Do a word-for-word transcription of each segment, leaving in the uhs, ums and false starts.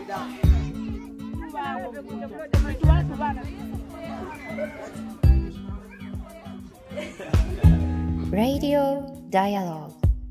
Radio Dialogue。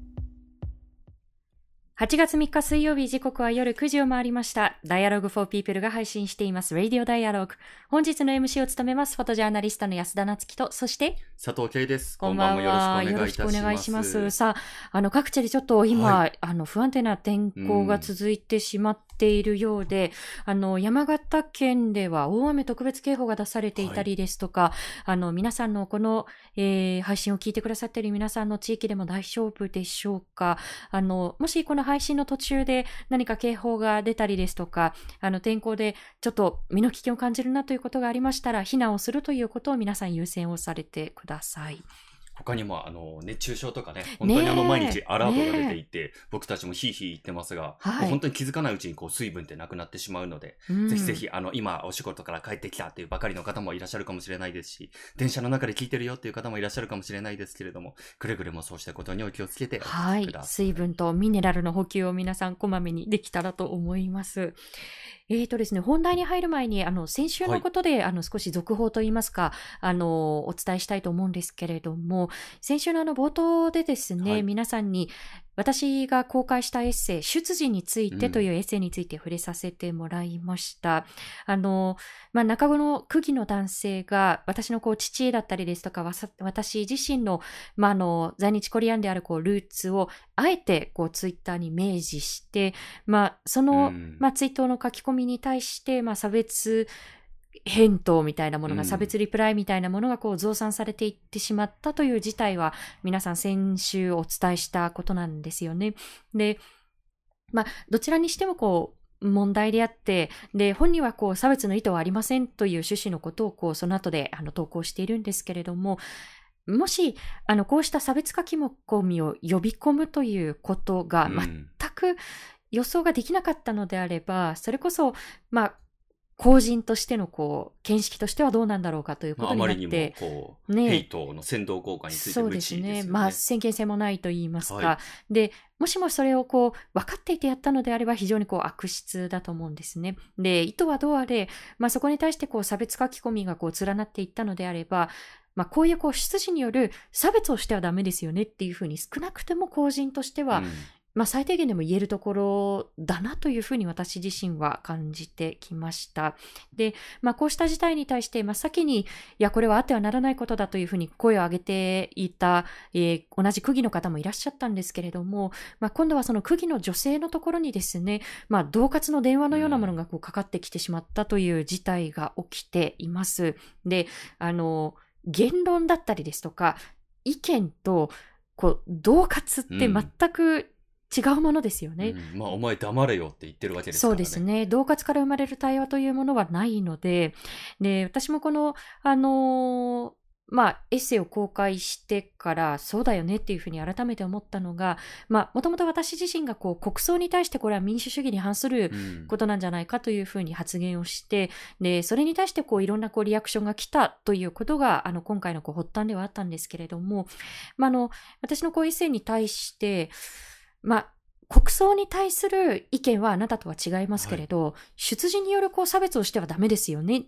はちがつみっか水曜日、時刻は夜くじを回りました。Dialogue for People が配信しています Radio Dialogue。本日の エムシー を務めます、フォトジャーナリストの安田なつきと、そして佐藤圭です。 こんばんは。よろしくお願いします。さあ、あの各地でちょっと今、はい、あの不安定な天候が続いてしまっているようで、うん、あの山形県では大雨特別警報が出されていたりですとか、はい、あの皆さんのこの、えー、配信を聞いてくださっている皆さんの地域でも大丈夫でしょうか。あのもしこの配信の途中で何か警報が出たりですとか、あの天候でちょっと身の危険を感じるなということがありましたら、避難をするということを皆さん優先をされてください。 他にもあの熱中症とかね、本当にあの毎日アラートが出ていて、僕たちもヒーヒー言ってますが、はい、本当に気づかないうちにこう水分ってなくなってしまうので、うん、ぜひぜひあの今お仕事から帰ってきたっていうばかりの方もいらっしゃるかもしれないですし、電車の中で聞いてるよっていう方もいらっしゃるかもしれないですけれども、くれぐれもそうしたことにお気をつけてお聞きください。はい、 水分とミネラルの補給を皆さんこまめにできたらと思います。えーとですね、本題に入る前にあの先週のことで、はい、あの少し続報といいますか、あのお伝えしたいと思うんですけれども、先週のあの冒頭でですね、はい、皆さんに私が公開したエッセイ、出自についてというエッセイについて触れさせてもらいました。うん、あの、まあ、中頃の区議の男性が私のこう父だったりですとか、私自身の、まあ、あの在日コリアンであるこうルーツをあえてこうツイッターに明示して、まあ、その、うん、まあ、ツイートの書き込みに対して、まあ、差別返答みたいなものが、差別リプライみたいなものがこう増産されていってしまったという事態は皆さん先週お伝えしたことなんですよね。で、まあどちらにしてもこう問題であって、で本人はこう差別の意図はありませんという趣旨のことをこうその後であの投稿しているんですけれども、もしあのこうした差別書き込みを呼び込むということが全く予想ができなかったのであれば、うん、それこそまあ公人としてのこう見識としてはどうなんだろうかということになって、まあ、あまりにもこう、ね、ヘイトの扇動効果について無知ですよね。そうですね。まあ先見性もないと言いますか、 はい、 でもしもそれをこう分かっていてやったのであれば非常にこう悪質だと思うんですね。で意図はどうあれ、まあ、そこに対してこう差別書き込みがこう連なっていったのであれば、まあ、こういうこう出自による差別をしてはダメですよねっていうふうに少なくても公人としては、うん、まあ、最低限でも言えるところだなというふうに私自身は感じてきました。で、まあ、こうした事態に対して真っ先にいやこれはあってはならないことだというふうに声を上げていた、えー、同じ区議の方もいらっしゃったんですけれども、まあ、今度はその区議の女性のところにですね、まあ、恫喝の電話のようなものがこうかかってきてしまったという事態が起きています。で、あの言論だったりですとか意見とこう恫喝って全く違うものですよね。 うん、まあお前黙れよって言ってるわけですからね。 そうですね。恫喝から生まれる対話というものはないので、で私もこのあのー、まあエッセイを公開してからそうだよねっていうふうに改めて思ったのが、まあもともと私自身がこう国葬に対してこれは民主主義に反することなんじゃないかというふうに発言をして、うん、でそれに対してこういろんなこうリアクションが来たということがあの今回のこう発端ではあったんですけれども、まあ、あの私のこうエッセイに対してまあ、国葬に対する意見はあなたとは違いますけれど、はい、出自によるこう差別をしてはダメですよねって、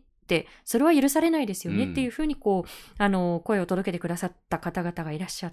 それは許されないですよねっていうふうにこう、うん、あの声を届けてくださった方々がいらっしゃって、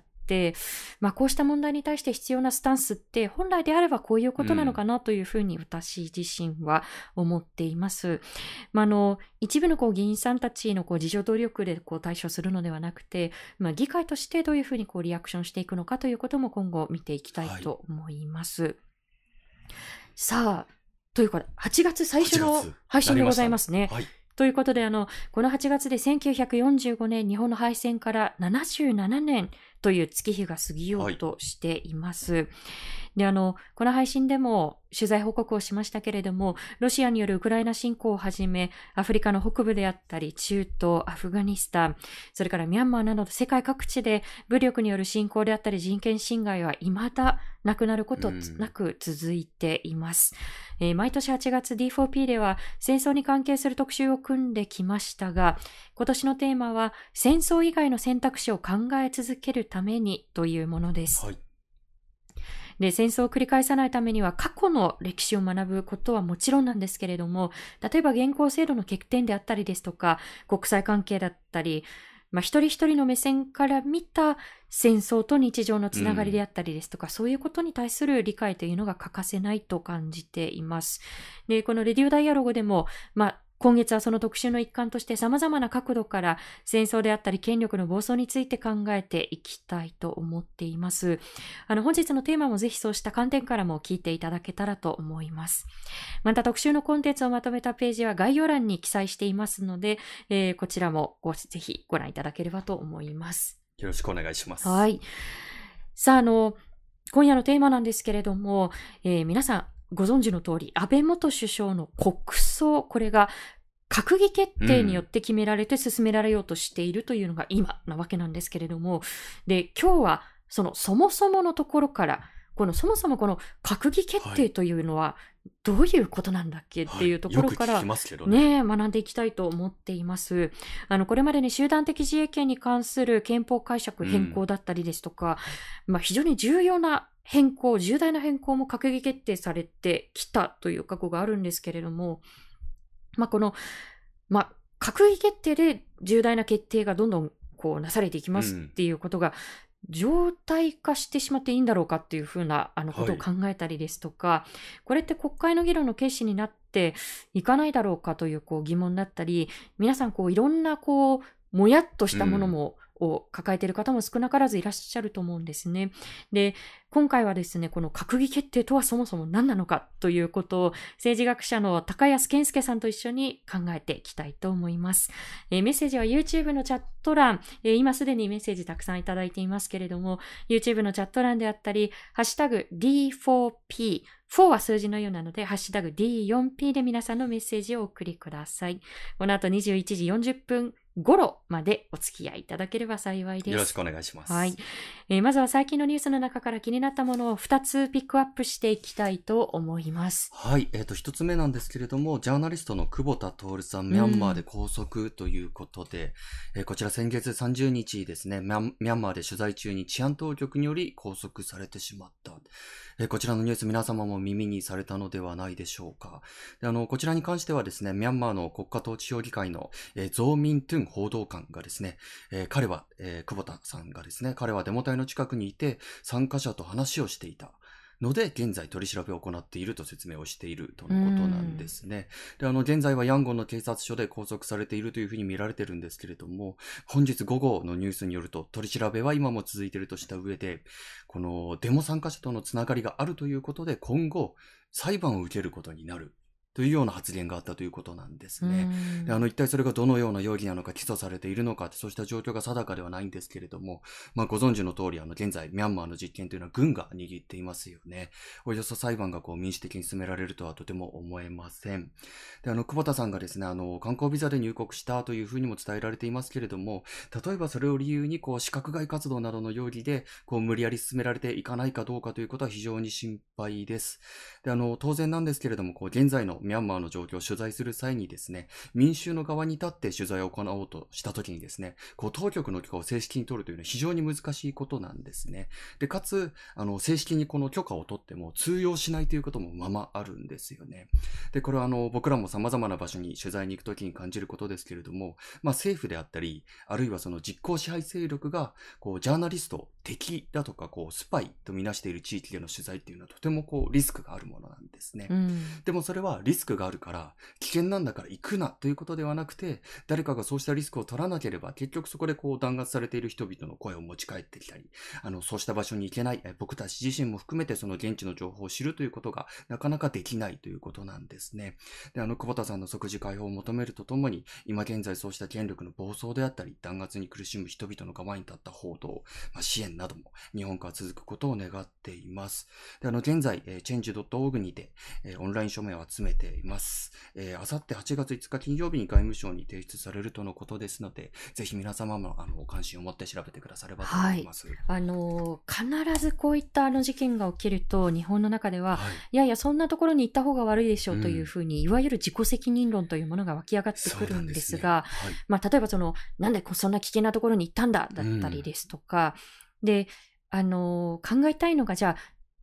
まあ、こうした問題に対して必要なスタンスって本来であればこういうことなのかなというふうに私自身は思っています。まあ、あの一部のこう議員さんたちのこう自助努力でこう対処するのではなくて、まあ、議会としてどういうふうにこうリアクションしていくのかということも今後見ていきたいと思います。はい、さあというかはちがつ最初の配信でございますね。ということであのこのはちがつでせんきゅうひゃくよんじゅうごねん日本の敗戦からななじゅうななねんという月日が過ぎようとしています。はい、であのこの配信でも取材報告をしましたけれども、ロシアによるウクライナ侵攻をはじめアフリカの北部であったり中東、アフガニスタン、それからミャンマーなど世界各地で武力による侵攻であったり人権侵害は未だなくなることなく続いています。えー、毎年はちがつ ディーフォーピー では戦争に関係する特集を組んできましたが、今年のテーマは戦争以外の選択肢を考え続けるためにというものです。はい、 で、戦争を繰り返さないためには過去の歴史を学ぶことはもちろんなんですけれども、例えば現行制度の欠点であったりですとか、国際関係だったり、まあ、一人一人の目線から見た戦争と日常のつながりであったりですとか、うん、そういうことに対する理解というのが欠かせないと感じています。で、このレディオダイアログでも、まあ、今月はその特集の一環として様々な角度から戦争であったり権力の暴走について考えていきたいと思っています。あの本日のテーマもぜひそうした観点からも聞いていただけたらと思います。また特集のコンテンツをまとめたページは概要欄に記載していますので、えー、こちらもごぜひご覧いただければと思います。 よろしくお願いします。 はい。さあ、あの今夜のテーマなんですけれども、えー、皆さんご存知の通り、安倍元首相の国葬、これが閣議決定によって決められて進められようとしているというのが今なわけなんですけれども、で、今日はそのそもそものところから、このそもそもこの閣議決定というのはどういうことなんだっけっていうところから、 はいはい、よく聞きますけどね。 ね、学んでいきたいと思っています。あのこれまでに集団的自衛権に関する憲法解釈変更だったりですとか、うん、まあ、非常に重要な変更、重大な変更も閣議決定されてきたという過去があるんですけれども、まあ、この、まあ、閣議決定で重大な決定がどんどんこうなされていきますっていうことが、常態化してしまっていいんだろうかっていうふうなあのことを考えたりですとか、はい、これって国会の議論の軽視になっていかないだろうかというこう疑問だったり、皆さんこういろんなこうもやっとしたものも、うんを抱えている方も少なからずいらっしゃると思うんですね。で、今回はですね、この閣議決定とはそもそも何なのかということを政治学者の高安健介さんと一緒に考えていきたいと思います。えー、メッセージは YouTube のチャット欄、えー、今すでにメッセージたくさんいただいていますけれども、YouTube のチャット欄であったり、ハッシュタグ ディーフォーピー、フォーは数字のようなので、ハッシュタグ ディーフォーピー で皆さんのメッセージをお送りください。この後にじゅういちじよんじゅっぷん頃までお付き合いいただければ幸いです。 よろしくお願いします。 はい。えー、まずは最近のニュースの中から気になったものをふたつピックアップしていきたいと思います。 はい。えっと、ひとつめなんですけれども、ジャーナリストの久保田徹さん、ミャンマーで拘束ということで、うん、えー、こちら先月さんじゅうにちですね、ミャン、ミャンマーで取材中に治安当局により拘束されてしまった。えー、こちらのニュース皆様も耳にされたのではないでしょうか。で、あの、こちらに関してはですね、ミャンマーの国家統治評議会の、えー、ゾーミントゥン報道官がですね、えー、彼は、えー、久保田さんがですね、彼はデモ隊の近くにいて参加者と話をしていたので、現在取り調べを行っていると説明をしているとのことなんですね。で、あの、現在はヤンゴンの警察署で拘束されているというふうに見られているんですけれども、本日午後のニュースによると、取り調べは今も続いているとした上で、このデモ参加者とのつながりがあるということで、今後、裁判を受けることになる。というような発言があったということなんですね。で、あの、一体それがどのような容疑なのか、起訴されているのか、そうした状況が定かではないんですけれども、まあ、ご存知の通り、あの、現在、ミャンマーの実権というのは軍が握っていますよね。およそ裁判がこう民主的に進められるとはとても思えません。で、あの、久保田さんがですね、あの、観光ビザで入国したというふうにも伝えられていますけれども、例えばそれを理由に、こう、資格外活動などの容疑で、こう、無理やり進められていかないかどうかということは非常に心配です。で、あの、当然なんですけれども、こう、現在のミャンマーの状況を取材する際にですね、民衆の側に立って取材を行おうとしたときにですね、こう当局の許可を正式に取るというのは非常に難しいことなんですね。で、かつ、あの、正式にこの許可を取っても通用しないということもままあるんですよね。で、これはあの、僕らも様々な場所に取材に行くときに感じることですけれども、まあ政府であったり、あるいはその実効支配勢力が、こう、ジャーナリストを敵だとか、こう、スパイとみなしている地域での取材っていうのはとてもこう、リスクがあるものなんですね。うん、でもそれはリスクがあるから、危険なんだから行くなということではなくて、誰かがそうしたリスクを取らなければ、結局そこでこう弾圧されている人々の声を持ち帰ってきたり、あの、そうした場所に行けない、僕たち自身も含めてその現地の情報を知るということがなかなかできないということなんですね。で、あの、久保田さんの即時解放を求めるとともに、今現在そうした権力の暴走であったり、弾圧に苦しむ人々の側に立った報道、まあ、支援なども日本から続くことを願っています。で、あの、現在、えー、チェンジドットオーグ にて、えー、オンライン署名を集めています。えー、あさってはちがついつか金曜日に外務省に提出されるとのことですので、ぜひ皆様もあの関心を持って調べてくださればと思います。はい、 あの必ずこういったあの事件が起きると日本の中では、はい、いやいやそんなところに行った方が悪いでしょうというふうに、うん、いわゆる自己責任論というものが湧き上がってくるんですが、すね、はい、まあ、例えばそのなんでそんな危険なところに行ったんだだったりですとか、うん、であの考えたいのがじゃあ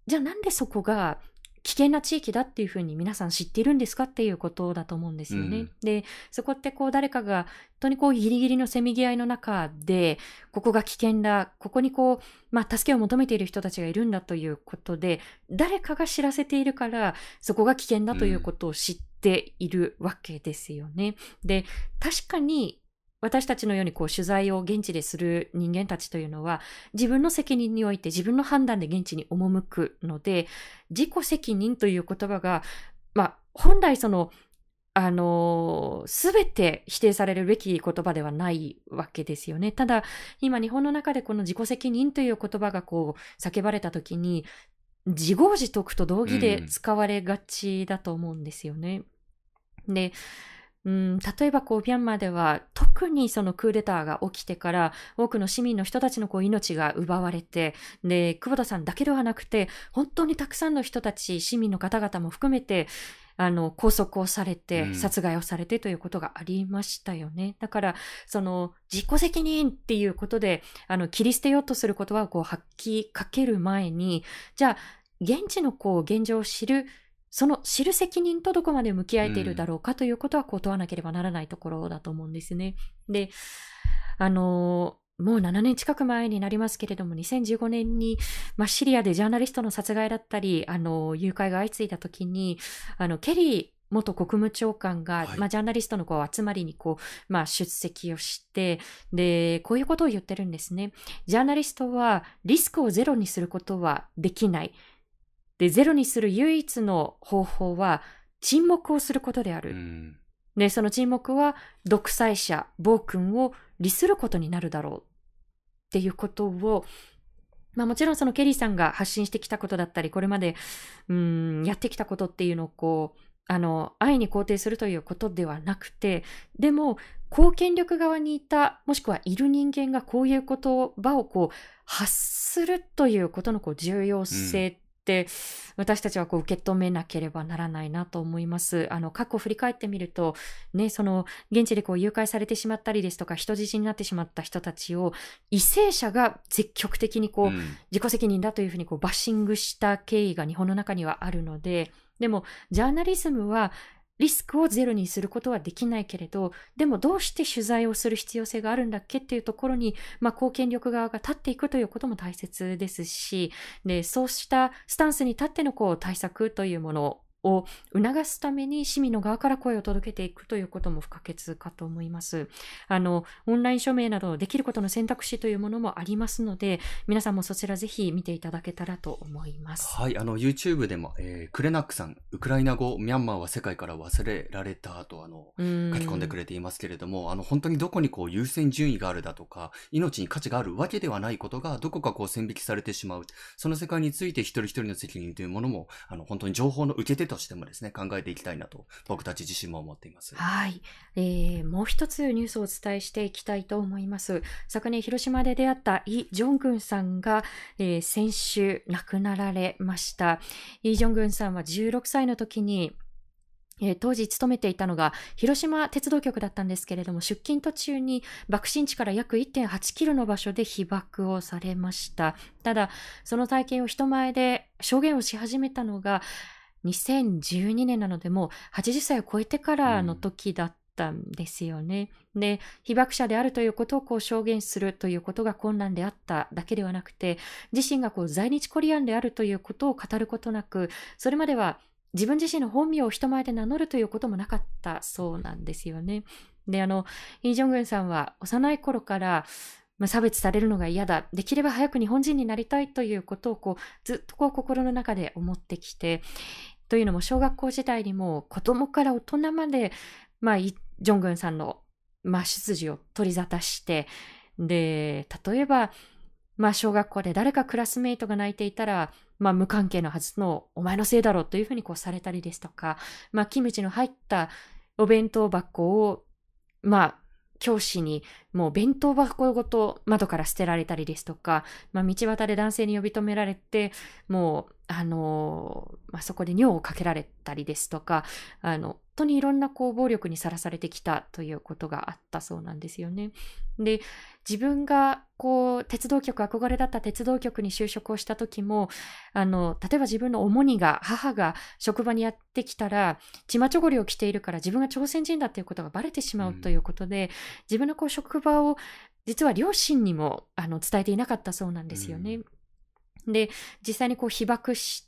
じゃあなんでそこが危険な地域だっていうふうに皆さん知っているんですかっていうことだと思うんですよね。うん、で、そこってこう誰かが本当にこうギリギリのせめぎ合いの中で、ここが危険だ、ここにこう、まあ助けを求めている人たちがいるんだということで、誰かが知らせているから、そこが危険だということを知っているわけですよね。うん、で、確かに、私たちのようにこう取材を現地でする人間たちというのは自分の責任において自分の判断で現地に赴くので、自己責任という言葉が、まあ本来その、あの、すべて否定されるべき言葉ではないわけですよね。ただ今日本の中でこの自己責任という言葉がこう叫ばれたときに、自業自得と同義で使われがちだと思うんですよね。うん、で、うん、例えばこうミャンマーでは特にそのクーデターが起きてから多くの市民の人たちのこう命が奪われて、で久保田さんだけではなくて本当にたくさんの人たち、市民の方々も含めてあの拘束をされて殺害をされてということがありましたよね。うん、だからその自己責任っていうことであの切り捨てようとする言葉をこう吐きかける前に、じゃあ現地のこう現状を知るその知る責任とどこまで向き合えているだろうかということはこう問わなければならないところだと思うんですね。で、あの、もうななねん近く前になりますけれども、にせんじゅうごねんに、まあ、シリアでジャーナリストの殺害だったり、あの、誘拐が相次いだときに、あの、ケリー元国務長官が、はい、まあ、ジャーナリストのこう集まりにこう、まあ、出席をして、で、こういうことを言ってるんですね。ジャーナリストはリスクをゼロにすることはできない。で、ゼロにする唯一の方法は沈黙をすることである。うん、で、その沈黙は独裁者、暴君を利することになるだろうっていうことを、まあもちろんそのケリーさんが発信してきたことだったり、これまで、うーん、やってきたことっていうのをこう、あの、安易に肯定するということではなくて、でも、公権力側にいた、もしくはいる人間がこういう言葉をこう、発するということのこう重要性って、うんで私たちはこう受け止めなければならないなと思います。あの過去を振り返ってみると、ね、その現地でこう誘拐されてしまったりですとか人質になってしまった人たちを為政者が積極的にこう、うん、自己責任だというふうにこうバッシングした経緯が日本の中にはあるので、でもジャーナリズムはリスクをゼロにすることはできないけれど、でもどうして取材をする必要性があるんだっけっていうところに、まあ、公権力側が立っていくということも大切ですし、で、そうしたスタンスに立ってのこう対策というものを促すために市民の側から声を届けていくということも不可欠かと思います。あの、オンライン署名などできることの選択肢というものもありますので、皆さんもそちらぜひ見ていただけたらと思います。 はい、あの、YouTube でも、えー、クレナックさん、ウクライナ語、ミャンマーは世界から忘れられたと、あの、書き込んでくれていますけれども、あの、本当にどこにこう優先順位があるだとか、命に価値があるわけではないことが、どこかこう線引きされてしまう。その世界について一人一人の責任というものも、あの、本当に情報の受け手としてもですね、考えていきたいなと僕たち自身も思っています。 はい、えー、もう一つニュースをお伝えしていきたいと思います。昨年広島で出会ったイ・ジョングンさんが、えー、先週亡くなられました。イ・ジョングンさんはじゅうろくさいの時にえー、当時勤めていたのが広島鉄道局だったんですけれども、出勤途中に爆心地から約 いってんはちキロの場所で被爆をされました。ただその体験を人前で証言をし始めたのがにせんじゅうにねんなので、もうはちじゅっさいを超えてからの時だったんですよね。うん、で、被爆者であるということをこう証言するということが困難であっただけではなくて、自身がこう在日コリアンであるということを語ることなく、それまでは自分自身の本名を人前で名乗るということもなかったそうなんですよね。で、あの、イ・ジョングンさんは幼い頃から、まあ、差別されるのが嫌だ、できれば早く日本人になりたいということをこうずっとこう心の中で思ってきて、というのも小学校時代にも子供から大人まで、まあ、イ・ジョングンさんの、まあ、出自を取り沙汰して、で、例えば、まあ、小学校で誰かクラスメイトが泣いていたら、まあ、無関係のはずのお前のせいだろうというふうにこうされたりですとか、まあ、キムチの入ったお弁当箱を、まあ、教師にもう弁当箱ごと窓から捨てられたりですとか、まあ、道端で男性に呼び止められて、もう、あのー、まあ、そこで尿をかけられたりですとか、あの、本当にいろんなこう暴力にさらされてきたということがあったそうなんですよね。で、 自分がこう鉄道局、憧れだった鉄道局に就職をした時も、あの例えば自分の主にが母が職場にやってきたらチマチョゴリを着ているから自分が朝鮮人だっていうことがバレてしまうということで、うん、自分のこう職場を実は両親にもあの伝えていなかったそうなんですよね。うんで、実際にこう被爆して、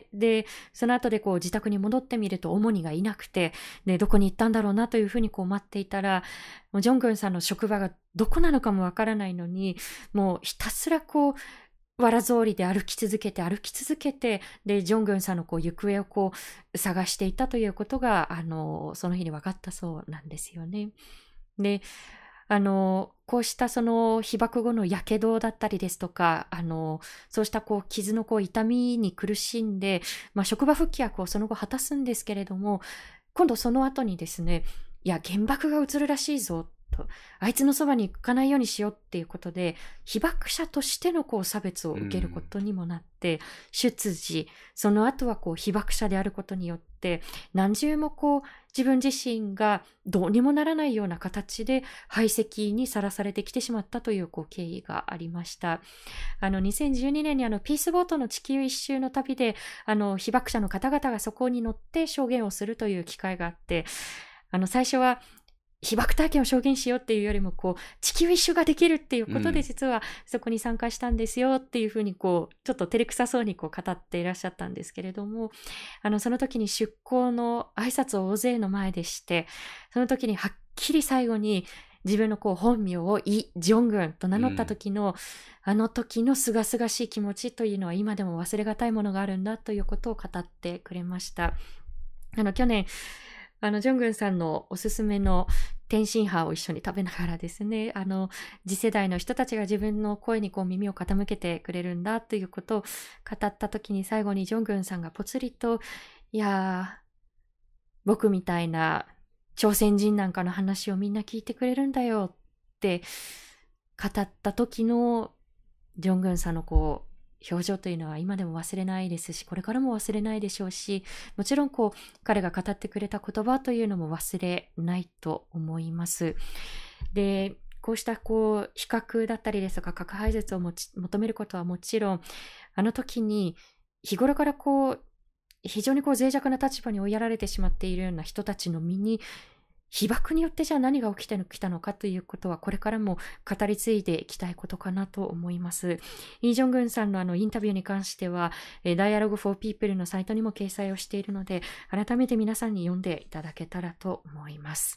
で、その後でこう自宅に戻ってみると、主にがいなくて、で、どこに行ったんだろうなというふうにこう待っていたら、もうジョングンさんの職場がどこなのかもわからないのに、もうひたすらこう、わらぞうりで歩き続けて、歩き続けて、で、ジョングンさんのこう行方をこう探していたということが、あの、その日に分かったそうなんですよね。で、あのこうしたその被爆後のやけどだったりですとか、あのそうしたこう傷のこう痛みに苦しんで、まあ、職場復帰はこうその後果たすんですけれども、今度その後にですね、いや原爆が映るらしいぞと、あいつのそばに行かないようにしようっていうことで、被爆者としてのこう差別を受けることにもなって、出自、その後はこう被爆者であることによって何重もこう自分自身がどうにもならないような形で排斥にさらされてきてしまったという、こう経緯がありました。あのにせんじゅうにねんにあのピースボートの地球一周の旅で、あの被爆者の方々がそこに乗って証言をするという機会があって、あの最初は被爆体験を証言しようっていうよりも、こう地球一周ができるっていうことで実はそこに参加したんですよっていうふうに、こうちょっと照れくさそうにこう語っていらっしゃったんですけれども、あのその時に出港の挨拶を大勢の前でして、その時にはっきり最後に自分のこう本名をイ・ジョングンと名乗った時の、うん、あの時の清々しい気持ちというのは今でも忘れがたいものがあるんだということを語ってくれました。あの去年あのジョングンさんのおすすめの天津飯を一緒に食べながらですね、あの次世代の人たちが自分の声にこう耳を傾けてくれるんだということを語った時に、最後にジョングンさんがぽつりと、いや僕みたいな朝鮮人なんかの話をみんな聞いてくれるんだよって語った時のジョングンさんのこう表情というのは今でも忘れないですし、これからも忘れないでしょうし、もちろんこう彼が語ってくれた言葉というのも忘れないと思います。で、こうしたこう比較だったりですとか核廃絶をもち求めることはもちろん、あの時に日頃からこう非常にこう脆弱な立場に追いやられてしまっているような人たちの身に、被爆によってじゃあ何が起きてきたのかということは、これからも語り継いでいきたいことかなと思います。イ・ジョングンさんのあのインタビューに関しては、Dialogue for People のサイトにも掲載をしているので、改めて皆さんに読んでいただけたらと思います。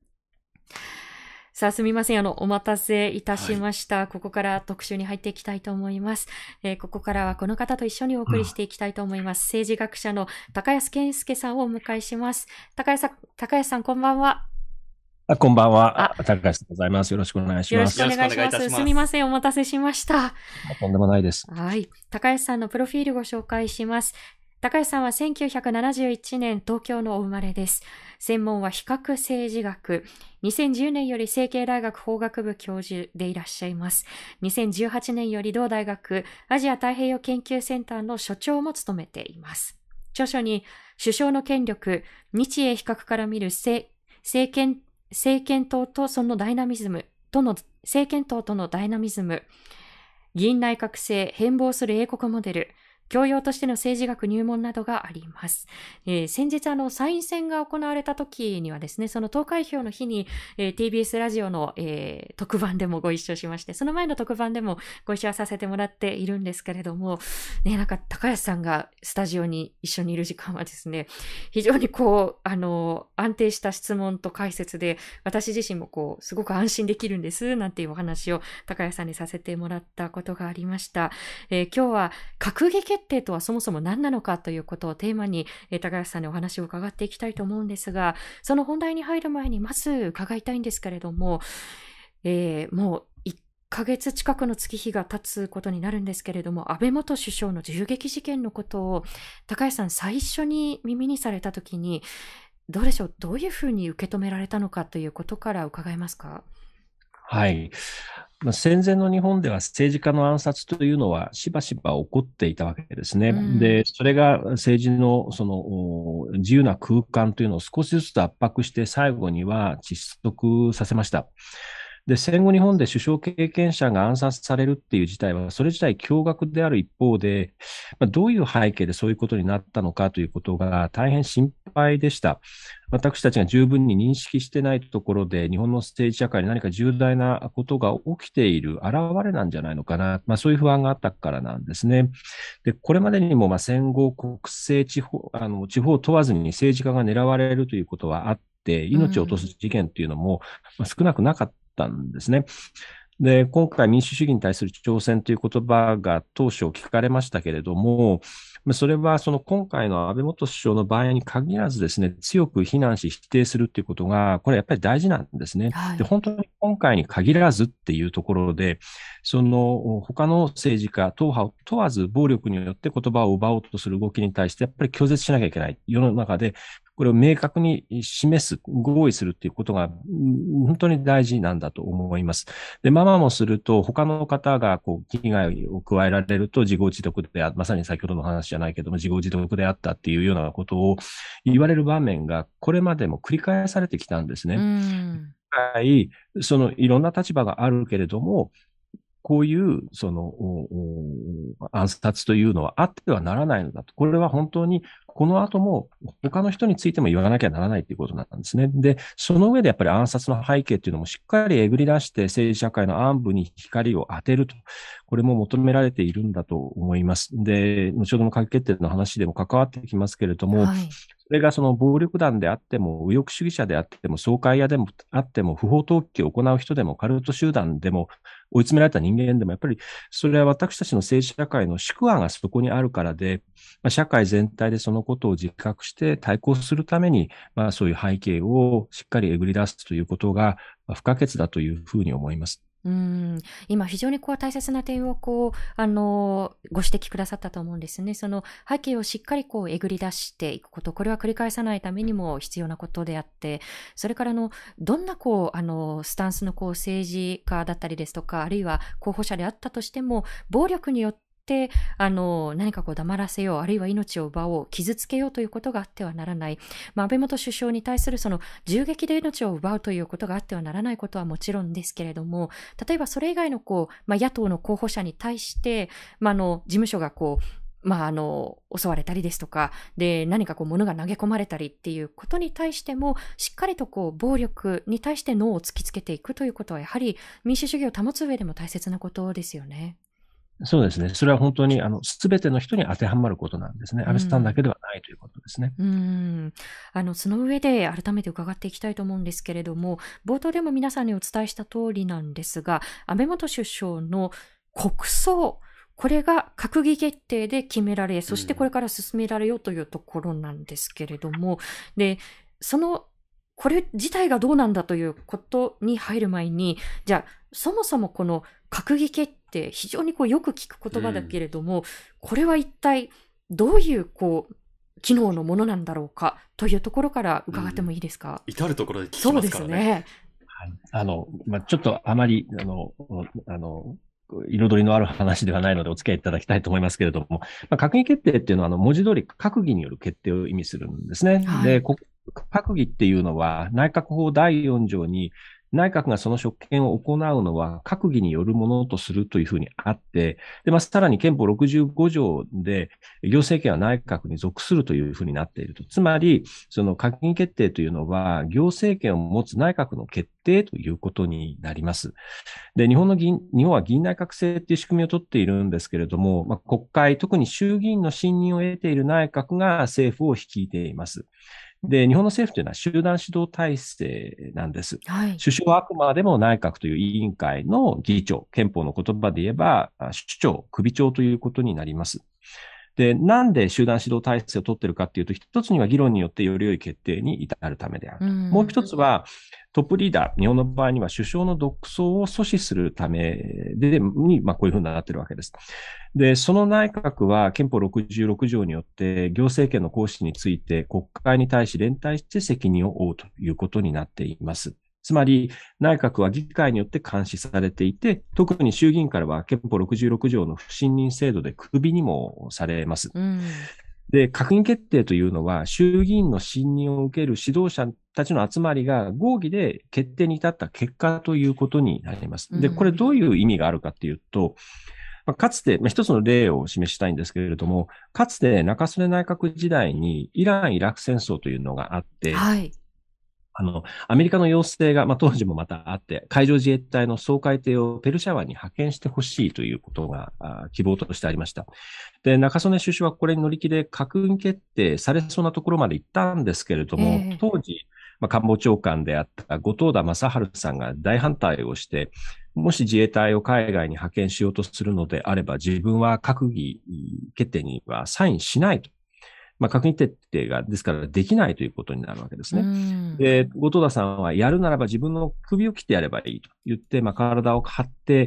さあ、すみません。あの、お待たせいたしました。はい、ここから特集に入っていきたいと思います。えー、ここからはこの方と一緒にお送りしていきたいと思います。うん、政治学者の高安健介さんをお迎えします。高安さん、高安さん、こんばんは。 あ、こんばんは。高安でございます。よろしくお願いします。 よろしくお願いします。すみません。お待たせしました。 とんでもないです。 はい。高安さんのプロフィールご紹介します。高安さんはせんきゅうひゃくななじゅういちねん東京のお生まれです。専門は比較政治学。にせんじゅうねんより成蹊大学法学部教授でいらっしゃいます。にせんじゅうはちねんより同大学アジア太平洋研究センターの所長も務めています。著書に首相の権力、日英比較から見る政権、政権党とそのダイナミズムとの政権党とのダイナミズム、議院内閣制、変貌する英国モデル、教養としての政治学入門などがあります。えー、先日あの参院選が行われた時にはですね、その投開票の日に、えー、ティービーエス ラジオの、えー、特番でもご一緒しまして、その前の特番でもご一緒させてもらっているんですけれども、ね、なんか高安さんがスタジオに一緒にいる時間はですね、非常にこうあの安定した質問と解説で、私自身もこうすごく安心できるんですなんていうお話を高安さんにさせてもらったことがありました。えー、今日は閣議決定とはそもそも何なのかということをテーマに、えー、高安さんにお話を伺っていきたいと思うんですが、その本題に入る前にまず伺いたいんですけれども、えー、もういっかげつ近くの月日が経つことになるんですけれども、安倍元首相の銃撃事件のことを高安さん最初に耳にされたときに、どうでしょう、どういうふうに受け止められたのかということから伺えますか？ はい。まあ、戦前の日本では政治家の暗殺というのはしばしば起こっていたわけですね。うん、で、それが政治のその自由な空間というのを少しずつ圧迫して最後には窒息させました。 で、戦後日本で首相経験者が暗殺されるっていう事態は、それ自体驚愕である一方で、まあ、どういう背景でそういうことになったのかということが大変心配でした。私たちが十分に認識してないところで、日本の政治社会に何か重大なことが起きている現れなんじゃないのかな。まあ、そういう不安があったからなんですね。で、これまでにもまあ戦後、国政、地方、あの、地方を問わずに政治家が狙われるということはあって、命を落とす事件っていうのも少なくなかったんですね。で、今回民主主義に対する挑戦という言葉が当初聞かれましたけれども、それはその今回の安倍元首相の場合に限らずですね、強く非難し否定するということが、これやっぱり大事なんですね。はい、で、本当に今回に限らずっていうところで、その他の政治家、党派を問わず暴力によって言葉を奪おうとする動きに対してやっぱり拒絶しなきゃいけない。世の中でこれを明確に示す、合意するっていうことが本当に大事なんだと思います。で、ままもすると他の方がこう危害を加えられると自業自得であ、まさに先ほどの話じゃないけども自業自得であったっていうようなことを言われる場面がこれまでも繰り返されてきたんですね。うん、そのいろんな立場があるけれども、こういう、その、暗殺というのはあってはならないのだと。これは本当に、この後も他の人についても言わなきゃならないということなんですね。で、その上でやっぱり暗殺の背景っていうのもしっかりえぐり出して政治社会の暗部に光を当てると。これも求められているんだと思います。で、後ほどの閣議決定の話でも関わってきますけれども、はい、それがその暴力団であっても、右翼主義者であっても、総会屋でもあっても、不法投棄を行う人でも、カルト集団でも、追い詰められた人間でも、やっぱりそれは私たちの政治社会の宿案がそこにあるからで、まあ、社会全体でそのことを自覚して対抗するために、まあ、そういう背景をしっかりえぐり出すということが不可欠だというふうに思います。 うん、今非常にこう大切な点をこうあのご指摘くださったと思うんですね。その背景をしっかりこうえぐり出していくこと、これは繰り返さないためにも必要なことであって、それからのどんなこうあのスタンスのこう政治家だったりですとか、あるいは候補者であったとしても、暴力によってであの何かこう黙らせよう、あるいは命を奪おう、傷つけようということがあってはならない。まあ、安倍元首相に対するその銃撃で命を奪うということがあってはならないことはもちろんですけれども、例えばそれ以外のこう、まあ、野党の候補者に対して、まあ、あの事務所がこうまあ、あの襲われたりですとかで、何かこう物が投げ込まれたりっていうことに対してもしっかりとこう暴力に対してノーを突きつけていくということは、やはり民主主義を保つ上でも大切なことですよね。 そうですね。それは本当に、あの、すべての人に当てはまることなんですね。安倍さんだけではないということですね。 うん。あの、その上で改めて伺っていきたいと思うんですけれども、冒頭でも皆さんにお伝えした通りなんですが、安倍元首相の国葬、これが閣議決定で決められ、そしてこれから進められようというところなんですけれども、で、その、これ自体がどうなんだということに入る前に、じゃあ、そもそもこの閣議決定、非常にこうよく聞く言葉だけれども、うん、これは一体どういうこう機能のものなんだろうかというところから伺ってもいいですか？ うん、至るところで聞きますからね。そうですね。 はい、あの、まあ、ちょっとあまり、あの、あの、彩りのある話ではないのでお付き合いいただきたいと思いますけれども、まあ、閣議決定っていうのはあの文字通り閣議による決定を意味するんですね。はい、で、閣議っていうのは内閣法だいよん条に内閣がその職権を行うのは閣議によるものとするというふうにあって、で、まあ、さらに憲法ろくじゅうご条で行政権は内閣に属するというふうになっていると。つまり、その閣議決定というのは行政権を持つ内閣の決定ということになります。で、日本の議員、日本は議院内閣制っていう仕組みを取っているんですけれども、まあ、国会、特に衆議院の信任を得ている内閣が政府を率いています。で、日本の政府というのは集団指導体制なんです。はい、首相はあくまでも内閣という委員会の議長、憲法の言葉で言えば、首長、首長ということになります。で、なんで集団指導体制を取っているかっていうと、一つには議論によってより良い決定に至るためである。もう一つは、トップリーダー、日本の場合には首相の独走を阻止するためで、に、まあこういうふうになっているわけです。で、その内閣は憲法ろくじゅうろく条によって行政権の行使について国会に対し連帯して責任を負うということになっています。つまり、内閣は議会によって監視されていて、特に衆議院からは憲法ろくじゅうろく条の不信任制度でクビにもされます。うん、で、閣議決定というのは、衆議院の信任を受ける指導者たちの集まりが合議で決定に至った結果ということになります。で、これどういう意味があるかっていうと、かつて、一つの例を示したいんですけれども、かつて中曽根内閣時代にイラン・イラク戦争というのがあって、はい、あの、アメリカの要請が、まあ、当時もまたあって、海上自衛隊の掃海艇をペルシャ湾に派遣してほしいということが希望としてありました。で、中曽根首相はこれに乗り気で閣議決定されそうなところまで行ったんですけれども、えー、当時、まあ、官房長官であった後藤田正治さんが大反対をして、もし自衛隊を海外に派遣しようとするのであれば、自分は閣議決定にはサインしないと。まあ、閣議決定が、ですからできないということになるわけですね。で、後藤田さんはやるならば自分の首を切ってやればいいと言って、まあ、体を張って、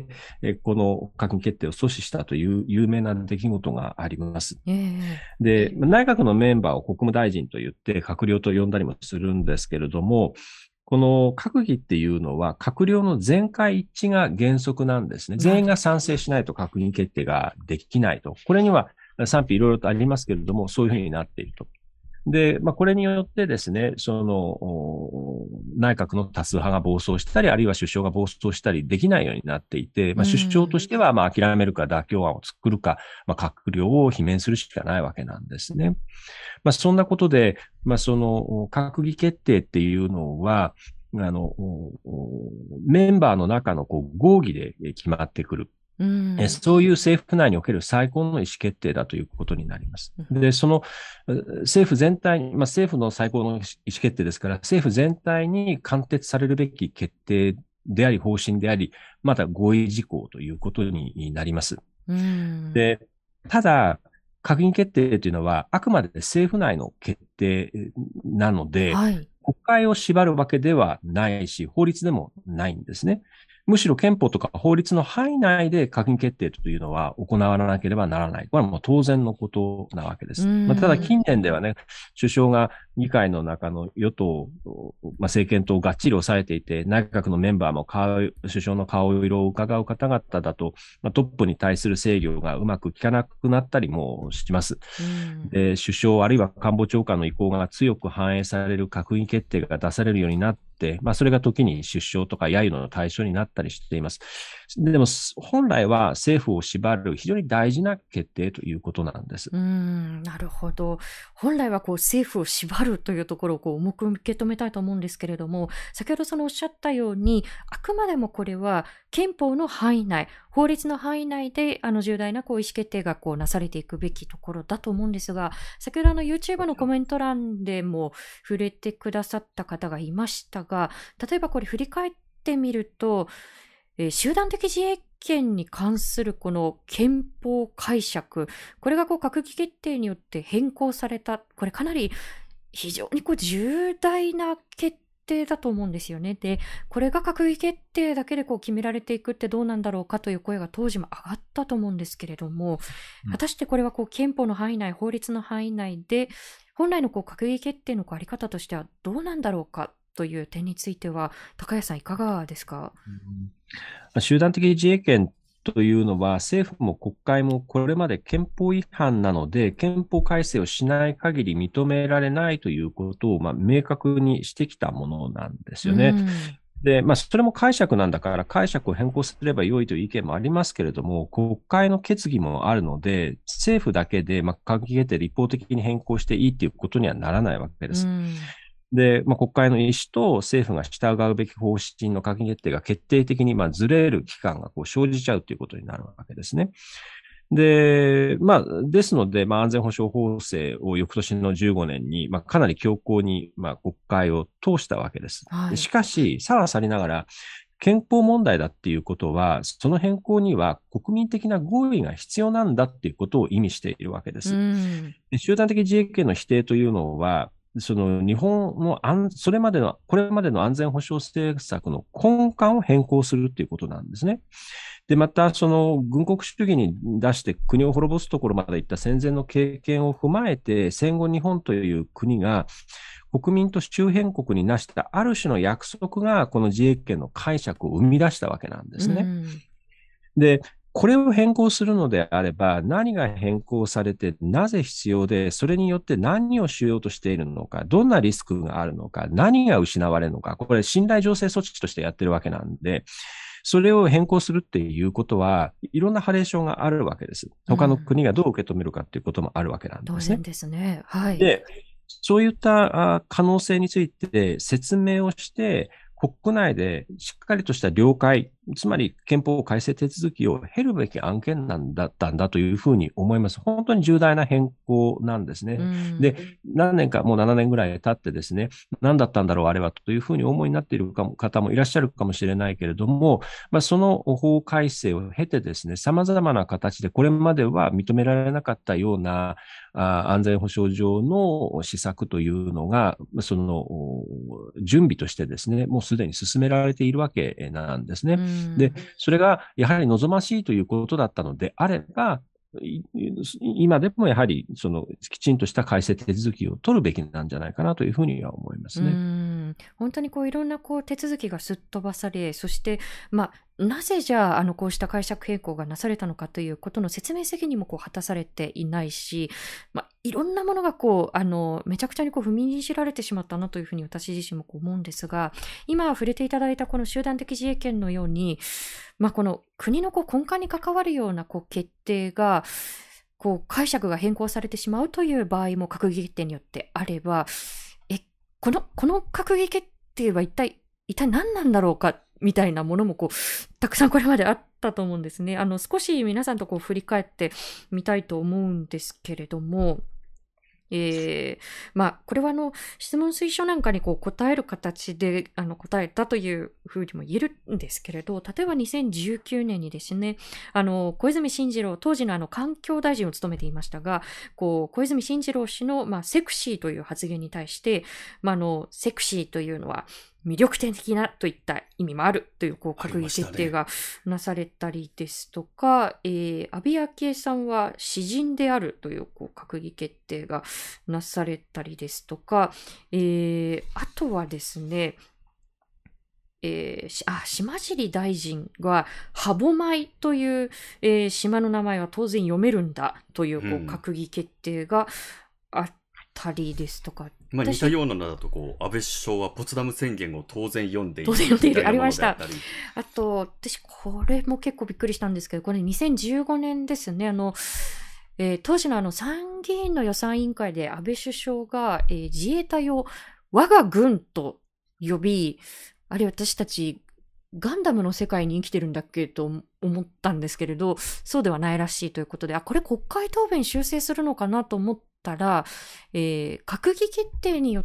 えこの閣議決定を阻止したという有名な出来事があります。えー、で、内閣のメンバーを国務大臣と言って閣僚と呼んだりもするんですけれども、この閣議っていうのは閣僚の全会一致が原則なんですね。全員が賛成しないと閣議決定ができないと。これには賛否いろいろとありますけれども、そういうふうになっていると。で、まあ、これによってですね、その、内閣の多数派が暴走したり、あるいは首相が暴走したりできないようになっていて、まあ、首相としては、まあ、諦めるか妥協案を作るか、まあ、閣僚を罷免するしかないわけなんですね。まあ、そんなことで、まあ、その、閣議決定っていうのは、あの、メンバーの中のこう合議で決まってくる。うん、そういう政府内における最高の意思決定だということになります。で、その政府全体に、まあ、政府の最高の意思決定ですから、政府全体に貫徹されるべき決定であり、方針であり、また合意事項ということになります。うん、で、ただ、閣議決定というのは、あくまで政府内の決定なので、はい、国会を縛るわけではないし、法律でもないんですね。むしろ憲法とか法律の範囲内で閣議決定というのは行わなければならない。これはもう当然のことなわけです。まあ、ただ近年ではね、首相が議会の中の与党、まあ、政権党をがっちり抑えていて、内閣のメンバーも顔首相の顔色を伺う方々だと、まあ、トップに対する制御がうまく効かなくなったりもします。で、首相あるいは官房長官の意向が強く反映される閣議決定が出されるようになって、まあ、それが時に出生とか揶揄の対象になったりしています。でも、本来は政府を縛る非常に大事な決定ということなんです。 うーん、なるほど。本来はこう政府を縛るというところをこう重く受け止めたいと思うんですけれども、先ほどそのおっしゃったように、あくまでもこれは憲法の範囲内、法律の範囲内であの重大なこう意思決定がこうなされていくべきところだと思うんですが、先ほどあの YouTube のコメント欄でも触れてくださった方がいましたが、例えばこれ振り返ってみると、えー、集団的自衛権に関するこの憲法解釈、これがこう閣議決定によって変更された、これかなり非常にこう重大な決定だと思うんですよね。で、これが閣議決定だけでこう決められていくってどうなんだろうかという声が当時も上がったと思うんですけれども、うん、果たしてこれはこう憲法の範囲内、法律の範囲内で、本来のこう閣議決定のこうあり方としてはどうなんだろうかという点については、高谷さんいかがですか？ うん、集団的自衛権というのは、政府も国会もこれまで憲法違反なので、憲法改正をしない限り認められないということを、まあ、明確にしてきたものなんですよね。うん、で、まあ、それも解釈なんだから、解釈を変更すれば良いという意見もありますけれども、国会の決議もあるので、政府だけで、まあ、閣議決定で一方的に変更していいということにはならないわけです。うん、で、まあ、国会の意思と政府が従うべき方針の閣議決定が決定的にまあずれる期間がこう生じちゃうということになるわけですね。で、まあ、ですので、まあ、安全保障法制を翌年のじゅうごねんに、まあ、かなり強硬に、まあ、国会を通したわけです。はい、しかし、さらさりながら、憲法問題だっていうことは、その変更には国民的な合意が必要なんだっていうことを意味しているわけです。うん、で、集団的自衛権の否定というのは、その日本の安、それまでの、これまでの安全保障政策の根幹を変更するということなんですね。で、また、その軍国主義に出して国を滅ぼすところまで行った戦前の経験を踏まえて、戦後日本という国が国民と周辺国に成したある種の約束がこの自衛権の解釈を生み出したわけなんですね。うん、で、 これを変更するのであれば、何が変更されて、なぜ必要で、それによって何をしようとしているのか、どんなリスクがあるのか、何が失われるのか、これ信頼醸成措置としてやってるわけなんで、それを変更するっていうことは、いろんなハレーションがあるわけです。他の国がどう受け止めるかっていうこともあるわけなんですね。 当然ですね。はい。 で、そういった可能性について説明をして、国内でしっかりとした了解、つまり憲法改正手続きを経るべき案件なんだったんだというふうに思います。本当に重大な変更なんですね。うん、で、何年か、もうななねんぐらい経ってですね、何だったんだろう、あれはというふうに思いになっている方もいらっしゃるかもしれないけれども、まあ、その法改正を経てですね、様々な形でこれまでは認められなかったようなあ安全保障上の施策というのが、その準備としてですね、もうすでに進められているわけなんですね。で、それがやはり望ましいということだったのであれば、今でもやはりそのきちんとした改正手続きを取るべきなんじゃないかなというふうには思いますね。 うん本当にこういろんなこう手続きがすっ飛ばされ、そして、まあ、なぜじゃあ、あのこうした解釈変更がなされたのかということの説明責任もこう果たされていないし、まあ、いろんなものがこうあのめちゃくちゃにこう踏みにじられてしまったなというふうに私自身もこう思うんですが、今触れていただいたこの集団的自衛権のように、まあ、この国のこう根幹に関わるようなこう決定がこう解釈が変更されてしまうという場合も閣議決定によってあれば、えこのこの閣議決定は一体一体何なんだろうかみたいなものもこうたくさんこれまであったと思うんですね。あの少し皆さんとこう振り返ってみたいと思うんですけれども、えー、まあこれはあの質問推奨なんかにこう答える形であの答えたというふうにも言えるんですけれど、例えばにせんじゅうきゅうねんにですね、あの小泉進次郎当時のあの環境大臣を務めていましたが、こう小泉進次郎氏の、まあ、セクシーという発言に対して、まあ、あのセクシーというのは魅力的なといった意味もあるというこう閣議決定がなされたりですとか、ねえー、安倍昭恵さんは詩人であるというこう閣議決定がなされたりですとか、えー、あとはですね、えー、あ島尻大臣が歯舞という、えー、島の名前は当然読めるんだというこう閣議決定があったりですとか、うんまあ、似たようなのだとこう安倍首相はポツダム宣言を当然読んでいる当然読んでいるありました。あと私これも結構びっくりしたんですけど、これにせんじゅうごねんですね。あのえー、当時のあの参議院の予算委員会で安倍首相が、えー、自衛隊を我が軍と呼び、あれ私たちガンダムの世界に生きてるんだっけと思ったんですけれど、そうではないらしいということで、あ、これ国会答弁修正するのかなと思ったら、えー、閣議決定によって、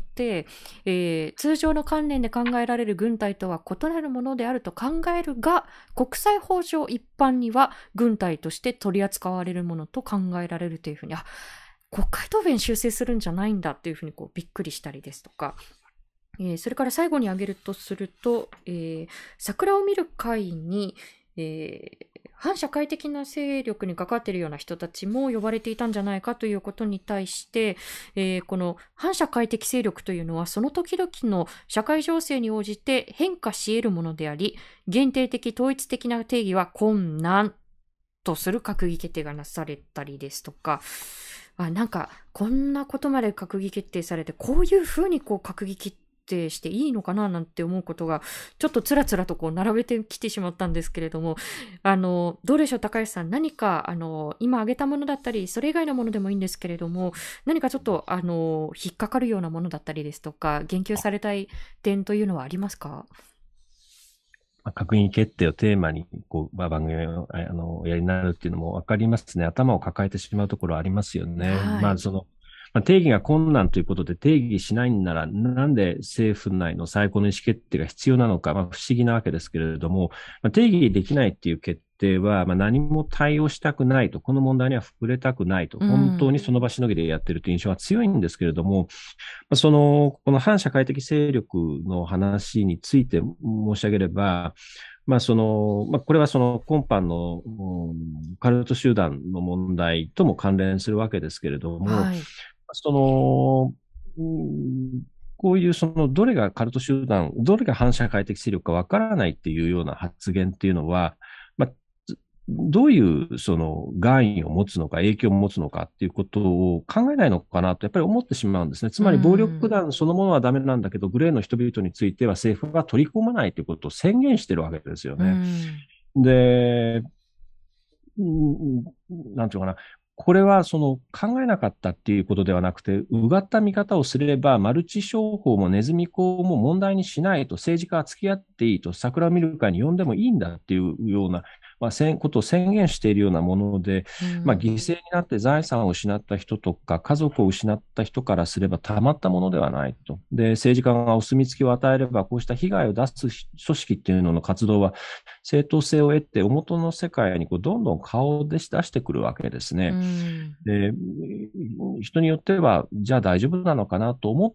えー、通常の観念で考えられる軍隊とは異なるものであると考えるが、国際法上一般には軍隊として取り扱われるものと考えられるというふうに、あ、国会答弁修正するんじゃないんだというふうにこうびっくりしたりですとか、えー、それから最後に挙げるとすると、えー、桜を見る会に、えー、反社会的な勢力に関わっているような人たちも呼ばれていたんじゃないかということに対して、えー、この反社会的勢力というのはその時々の社会情勢に応じて変化し得るものであり、限定的統一的な定義は困難とする閣議決定がなされたりですとか、あ、なんかこんなことまで閣議決定されて、こういうふうにこう閣議決定していいのかななんて思うことがちょっとつらつらとこう並べてきてしまったんですけれども、あのどうでしょう高橋さん、何かあの今挙げたものだったりそれ以外のものでもいいんですけれども、何かちょっとあの引っかかるようなものだったりですとか言及されたい点というのはありますか？ 閣議決定をテーマにこう、まあ、番組をあのやりになるっていうのも分かりますね。頭を抱えてしまうところありますよね。はい、まあそのまあ、定義が困難ということで定義しないんなら、なんで政府内の最高の意思決定が必要なのか、まあ、不思議なわけですけれども、まあ、定義できないっていう決定は、まあ、何も対応したくないと、この問題には触れたくないと、本当にその場しのぎでやってるという印象が強いんですけれども、うん、その、この反社会的勢力の話について申し上げれば、まあその、まあこれはその今般の、うん、カルト集団の問題とも関連するわけですけれども、はい、その、うん、こういうそのどれがカルト集団、どれが反社会的勢力かわからないっていうような発言っていうのは、まあ、 どういうその害を持つのか、影響を持つのかっていうことを考えないのかなとやっぱり思ってしまうんですね。つまり暴力団そのものはダメなんだけど、グレーの人々については政府が取り込まないということを宣言してるわけですよね。で、なんていうかな。これはその考えなかったっていうことではなくて、うがった見方をすれば、マルチ商法もネズミ講も問題にしないと、政治家は付き合っていいと、桜を見る会に呼んでもいいんだっていうような、まあ、ことを宣言しているようなもので、まあ、犠牲になって財産を失った人とか、家族を失った人からすればたまったものではないと。で、政治家がお墨付きを与えれば、こうした被害を出す組織っていうのの活動は、正当性を得て、表の世界にこうどんどん顔を出してくるわけですね。で、人によっては、じゃあ大丈夫なのかなと思って、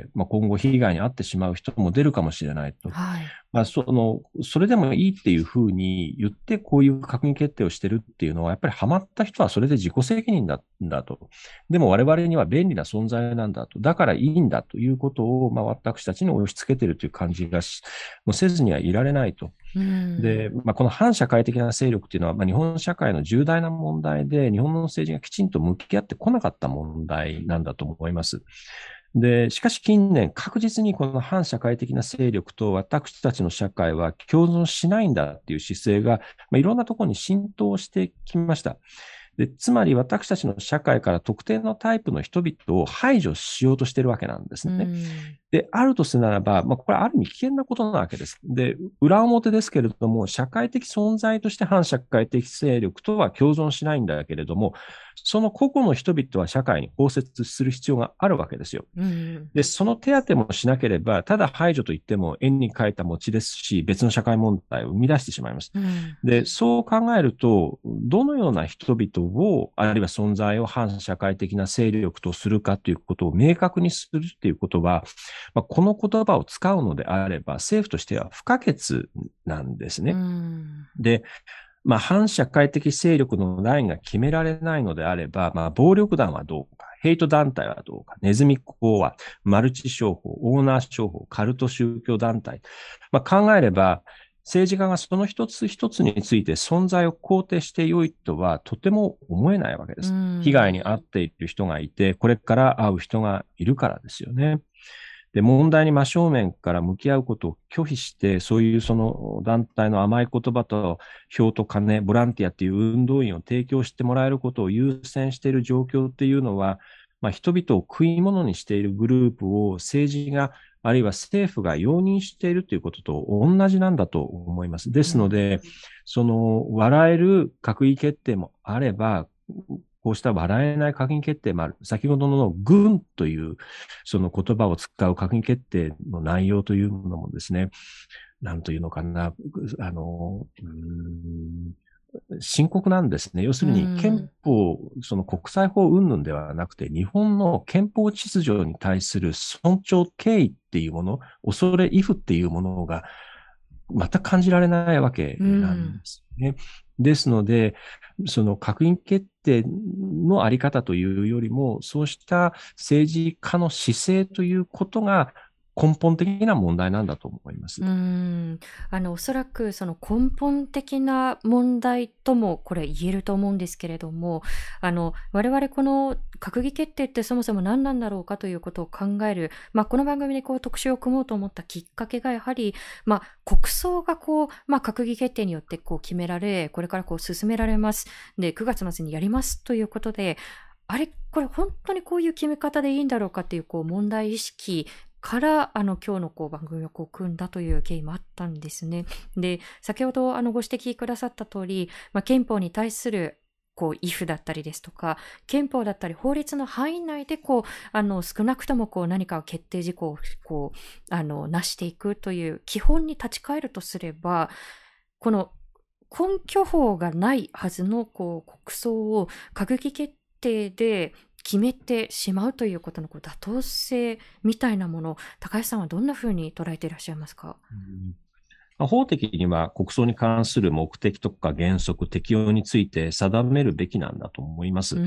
まあ、今後被害に遭ってしまう人も出るかもしれないと。はい、まあ、その、それでもいいっていうふうに言って、こういう閣議決定をしてるっていうのは、やっぱりハマった人はそれで自己責任だ、だと。でも我々には便利な存在なんだと。だからいいんだということを、まあ、私たちに押し付けてるという感じがし、もうせずにはいられないと。で、まあ、この反社会的な勢力っていうのは、まあ、日本社会の重大な問題で、日本の政治がきちんと向き合ってこなかった問題なんだと思います。で、しかし近年確実にこの反社会的な勢力と私たちの社会は共存しないんだっていう姿勢が、まあ、いろんなところに浸透してきました。で、つまり私たちの社会から特定のタイプの人々を排除しようとしているわけなんですね。で、あるとするならば、まあ、これはある意味危険なことなわけです。で、裏表ですけれども、社会的存在として反社会的勢力とは共存しないんだけれども、その個々の人々は社会に包摂する必要があるわけですよ。で、その手当てもしなければ、ただ排除といっても円に書いた餅ですし、別の社会問題を生み出してしまいます。で、そう考えると、どのような人々を、あるいは存在を反社会的な勢力とするかということを明確にするということは、まあ、この言葉を使うのであれば、政府としては不可欠なんですね。で、まあ、反社会的勢力のラインが決められないのであれば、まあ、暴力団はどうか、ヘイト団体はどうか、ネズミ講は、マルチ商法、オーナー商法、カルト宗教団体。まあ、考えれば、政治家がその一つ一つについて存在を肯定してよいとはとても思えないわけです。被害に遭っている人がいて、これから会う人がいるからですよね。で、問題に真正面から向き合うことを拒否して、そういうその団体の甘い言葉と票と金、ボランティアっていう運動員を提供してもらえることを優先している状況っていうのは、まあ、人々を食い物にしているグループを政治が、あるいは政府が容認しているということと同じなんだと思います。ですので、うん、その笑える閣議決定もあれば、こうした笑えない閣議決定もある。先ほどの軍というその言葉を使う閣議決定の内容というものもですね、なんというのかな、あの、うーん、深刻なんですね。要するに憲法、その国際法云々ではなくて、日本の憲法秩序に対する尊重敬意っていうもの、恐れ畏怖っていうものが全く感じられないわけなんですね。うん、ですので、その閣議決定のあり方というよりも、そうした政治家の姿勢ということが根本的な問題なんだと思います。 うーん、あの、おそらくその根本的な問題ともこれ言えると思うんですけれども、あの、我々この閣議決定ってそもそも何なんだろうかということを考える、まあ、この番組でこう特集を組もうと思ったきっかけがやはり、まあ、国葬がこう、まあ、閣議決定によってこう決められ、これからこう進められます。で、くがつ末にやりますということで、あれ、これ本当にこういう決め方でいいんだろうかっていうこう問題意識からあの今日のこう番組をこう組んだという経緯もあったんですね。で、先ほどあのご指摘くださった通り、まあ、憲法に対するこうイフだったりですとか、憲法だったり法律の範囲内でこうあの少なくともこう何かを決定事項をこうあのなしていくという基本に立ち返るとすれば、この根拠法がないはずのこう国葬を閣議決定で決めてしまうということのこう妥当性みたいなものを高橋さんはどんなふうに捉えていらっしゃいますか？ うん、法的には国葬に関する目的とか原則、適用について定めるべきなんだと思います。うん、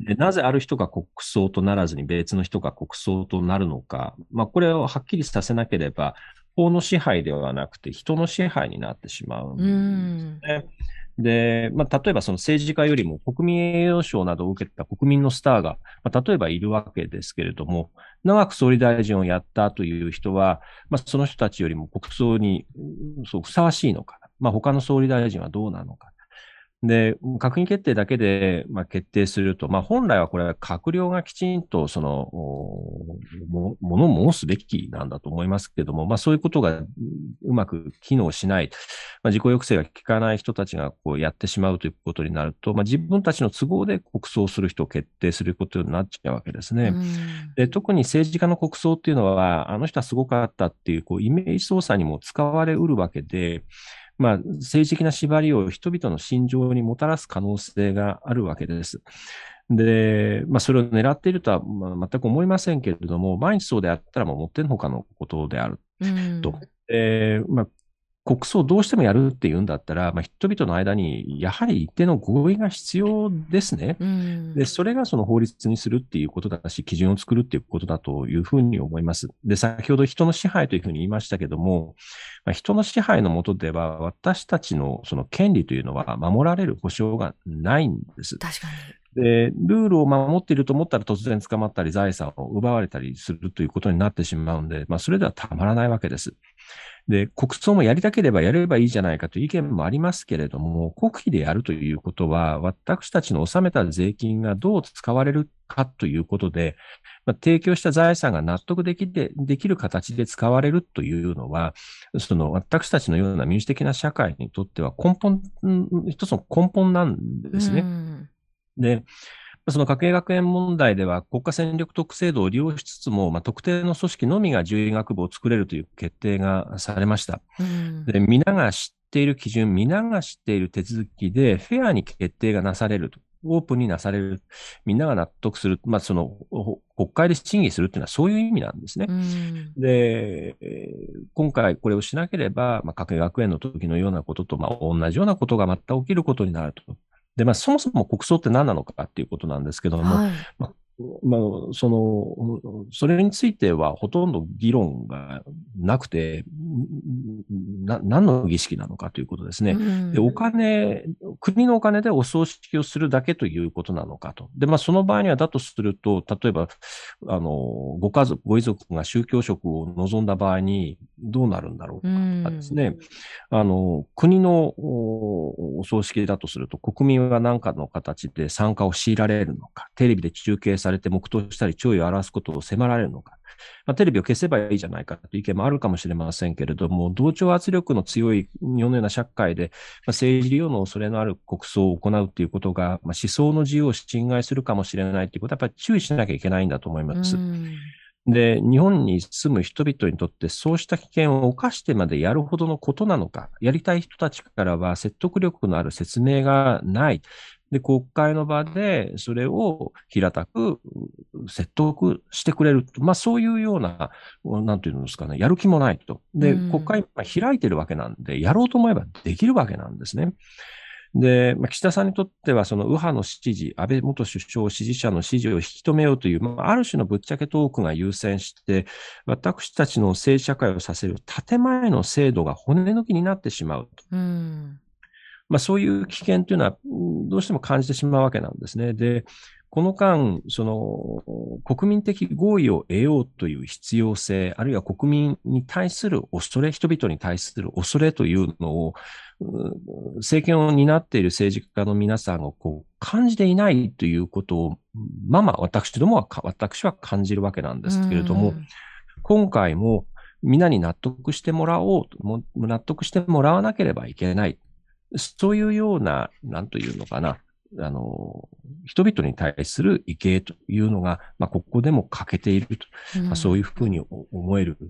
でなぜある人が国葬とならずに別の人が国葬となるのか、まあ、これをはっきりさせなければ法の支配ではなくて人の支配になってしまうんですね。うんで、まあ、例えばその政治家よりも国民栄誉賞などを受けた国民のスターが、まあ、例えばいるわけですけれども、長く総理大臣をやったという人は、まあ、その人たちよりも国葬にそうふさわしいのか、まあ、他の総理大臣はどうなのか。で、閣議決定だけで、まあ、決定すると、まあ、本来はこれは閣僚がきちんとそのも、もの申すべきなんだと思いますけれども、まあ、そういうことがうまく機能しない、まあ、自己抑制が効かない人たちがこうやってしまうということになると、まあ、自分たちの都合で国葬する人を決定することになっちゃうわけですね。で、特に政治家の国葬っていうのは、あの人はすごかったっていう、こうイメージ操作にも使われうるわけで、まあ、政治的な縛りを人々の心情にもたらす可能性があるわけです。で、まあ、それを狙っているとは、まあ、全く思いませんけれども、毎日そうであったらもうもってのほかのことであると。えーまあ、国葬をどうしてもやるっていうんだったら、まあ、人々の間にやはり一定の合意が必要ですね。で、それがその法律にするっていうことだし、基準を作るっていうことだというふうに思います。で、先ほど人の支配というふうに言いましたけども、まあ、人の支配の下では私たちのその権利というのは守られる保障がないんです。 確かに。で、ルールを守っていると思ったら突然捕まったり財産を奪われたりするということになってしまうんで、まあ、それではたまらないわけです。で、国葬もやりたければやればいいじゃないかという意見もありますけれども、国費でやるということは、私たちの納めた税金がどう使われるかということで、まあ、提供した財産が納得できて、できる形で使われるというのは、その私たちのような民主的な社会にとっては根本、一つの根本なんですね。で、その家計学園問題では国家戦力特制度を利用しつつも、まあ、特定の組織のみが獣医学部を作れるという決定がされました。うん、で、皆が知っている基準、皆が知っている手続きでフェアに決定がなされると。オープンになされる。みんなが納得する。まあ、その、国会で審議するっていうのはそういう意味なんですね。うん、で、今回これをしなければ、まあ、家計学園の時のようなことと、まあ、同じようなことがまた起きることになると。で、まあ、そもそも国葬って何なのかっていうことなんですけども、はい、まあ、まあ、その、それについてはほとんど議論がなくて、な、何の儀式なのかということですね。うん、で、お金、国のお金でお葬式をするだけということなのかと。で、まあ、その場合にはだとすると、例えば、あの、ご家族、ご遺族が宗教職を望んだ場合にどうなるんだろうとかですね。うん、あの、国のお葬式だとすると、国民は何かの形で参加を強いられるのか、テレビで中継されて黙祷したり弔意を表すことを迫られるのか、まあ、テレビを消せばいいじゃないかという意見もあるかもしれませんけれども、同調圧力の強い日本のような社会で、まあ、政治利用の恐れのある国葬を行うということが、まあ、思想の自由を侵害するかもしれないということはやっぱり注意しなきゃいけないんだと思います。で、日本に住む人々にとってそうした危険を冒してまでやるほどのことなのか、やりたい人たちからは説得力のある説明がない。で、国会の場でそれを平たく説得してくれる。まあそういうような、なんていうんですかね、やる気もないと。で、国会開いてるわけなんで、やろうと思えばできるわけなんですね。で、まあ、岸田さんにとっては、その右派の支持、安倍元首相支持者の支持を引き止めようという、まあ、ある種のぶっちゃけトークが優先して、私たちの政治社会をさせる建前の制度が骨抜きになってしまうと。うんまあ、そういう危険というのは、どうしても感じてしまうわけなんですね。で、この間、その、国民的合意を得ようという必要性、あるいは国民に対する恐れ、人々に対する恐れというのを、政権を担っている政治家の皆さんがこう感じていないということを、まあまあ私どもは、私は感じるわけなんですけれども、今回も皆に納得してもらおうと、納得してもらわなければいけない。そういうような、なんというのかな、あの、人々に対する畏敬というのが、まあ、ここでも欠けていると、うんまあ、そういうふうに思える、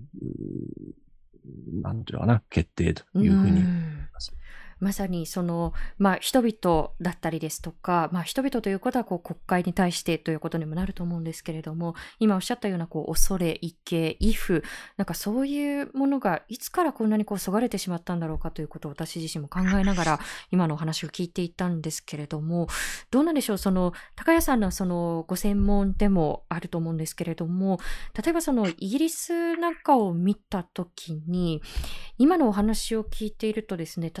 なんていうのかな、決定というふうに思います。 まさにその、まあ、人々だったりですとか、まあ、人々ということはこう国会に対してということにもなると思うんですけれども、今おっしゃったようなこう恐れ、畏敬、畏怖、なんかそういうものがいつからこんなにこうそがれてしまったんだろうかということを私自身も考えながら今のお話を聞いていたんですけれども、どうなんでしょう、その高谷さんのそのご専門でもあると思うんですけれども、例えばそのイギリスなんかを見たときに、今のお話を聞いているとですね、例えばイラ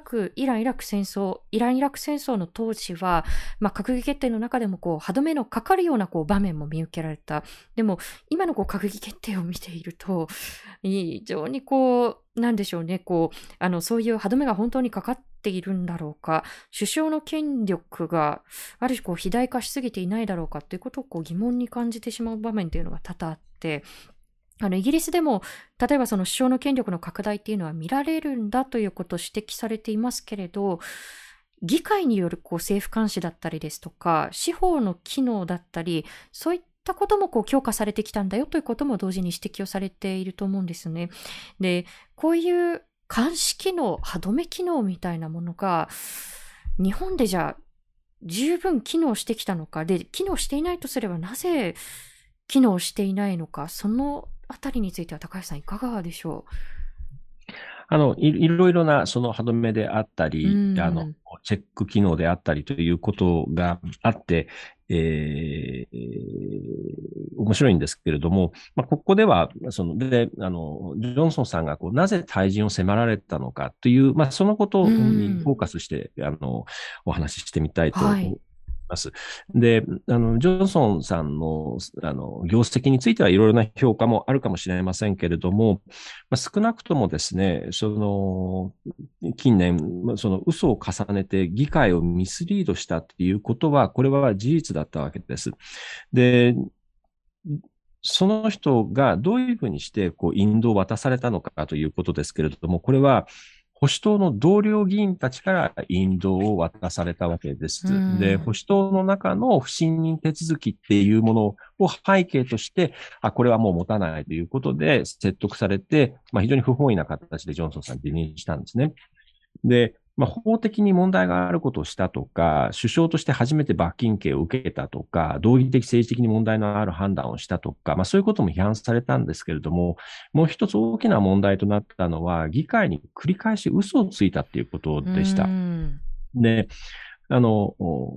ク、イラン・イラク戦争、イラン・イラク戦争の当時は、まあ、閣議決定の中でもこう歯止めのかかるようなこう場面も見受けられた。でも今のこう閣議決定を見ていると、非常にこうなんでしょうね、こうあのそういう歯止めが本当にかかっているんだろうか、首相の権力がある種こう肥大化しすぎていないだろうかということをこう疑問に感じてしまう場面というのが多々あって、あのイギリスでも例えばその首相の権力の拡大っていうのは見られるんだということを指摘されていますけれど、議会によるこう政府監視だったりですとか、司法の機能だったり、そういったこともこう強化されてきたんだよということも同時に指摘をされていると思うんですね。で、こういう監視機能、歯止め機能みたいなものが日本でじゃあ十分機能してきたのか、で機能していないとすればなぜ機能していないのか、そのあたりについては高橋さんいかがでしょう。 あの、い、いろいろなその歯止めであったり、うん、あの、チェック機能であったりということがあって、えー、面白いんですけれども、まあ、ここでは、その、で、あの、ジョンソンさんがこう、なぜ退陣を迫られたのかという、まあ、そのことにフォーカスして、うん、あの、お話ししてみたいと思います。はいで、あの、ジョンソンさんの、あの、業績についてはいろいろな評価もあるかもしれませんけれども、まあ、少なくともですね、その、近年、その嘘を重ねて議会をミスリードしたっていうことは、これは事実だったわけです。で、その人がどういうふうにして、こう、引導を渡されたのかということですけれども、これは、保守党の同僚議員たちから引導を渡されたわけです。で、保守党の中の不信任手続きっていうものを背景として、あ、これはもう持たないということで説得されて、まあ、非常に不本意な形でジョンソンさん辞任したんですね。で、まあ、法的に問題があることをしたとか、首相として初めて罰金刑を受けたとか、道義的政治的に問題のある判断をしたとか、まあ、そういうことも批判されたんですけれども、もう一つ大きな問題となったのは、議会に繰り返し嘘をついたっていうことでした。で、あの、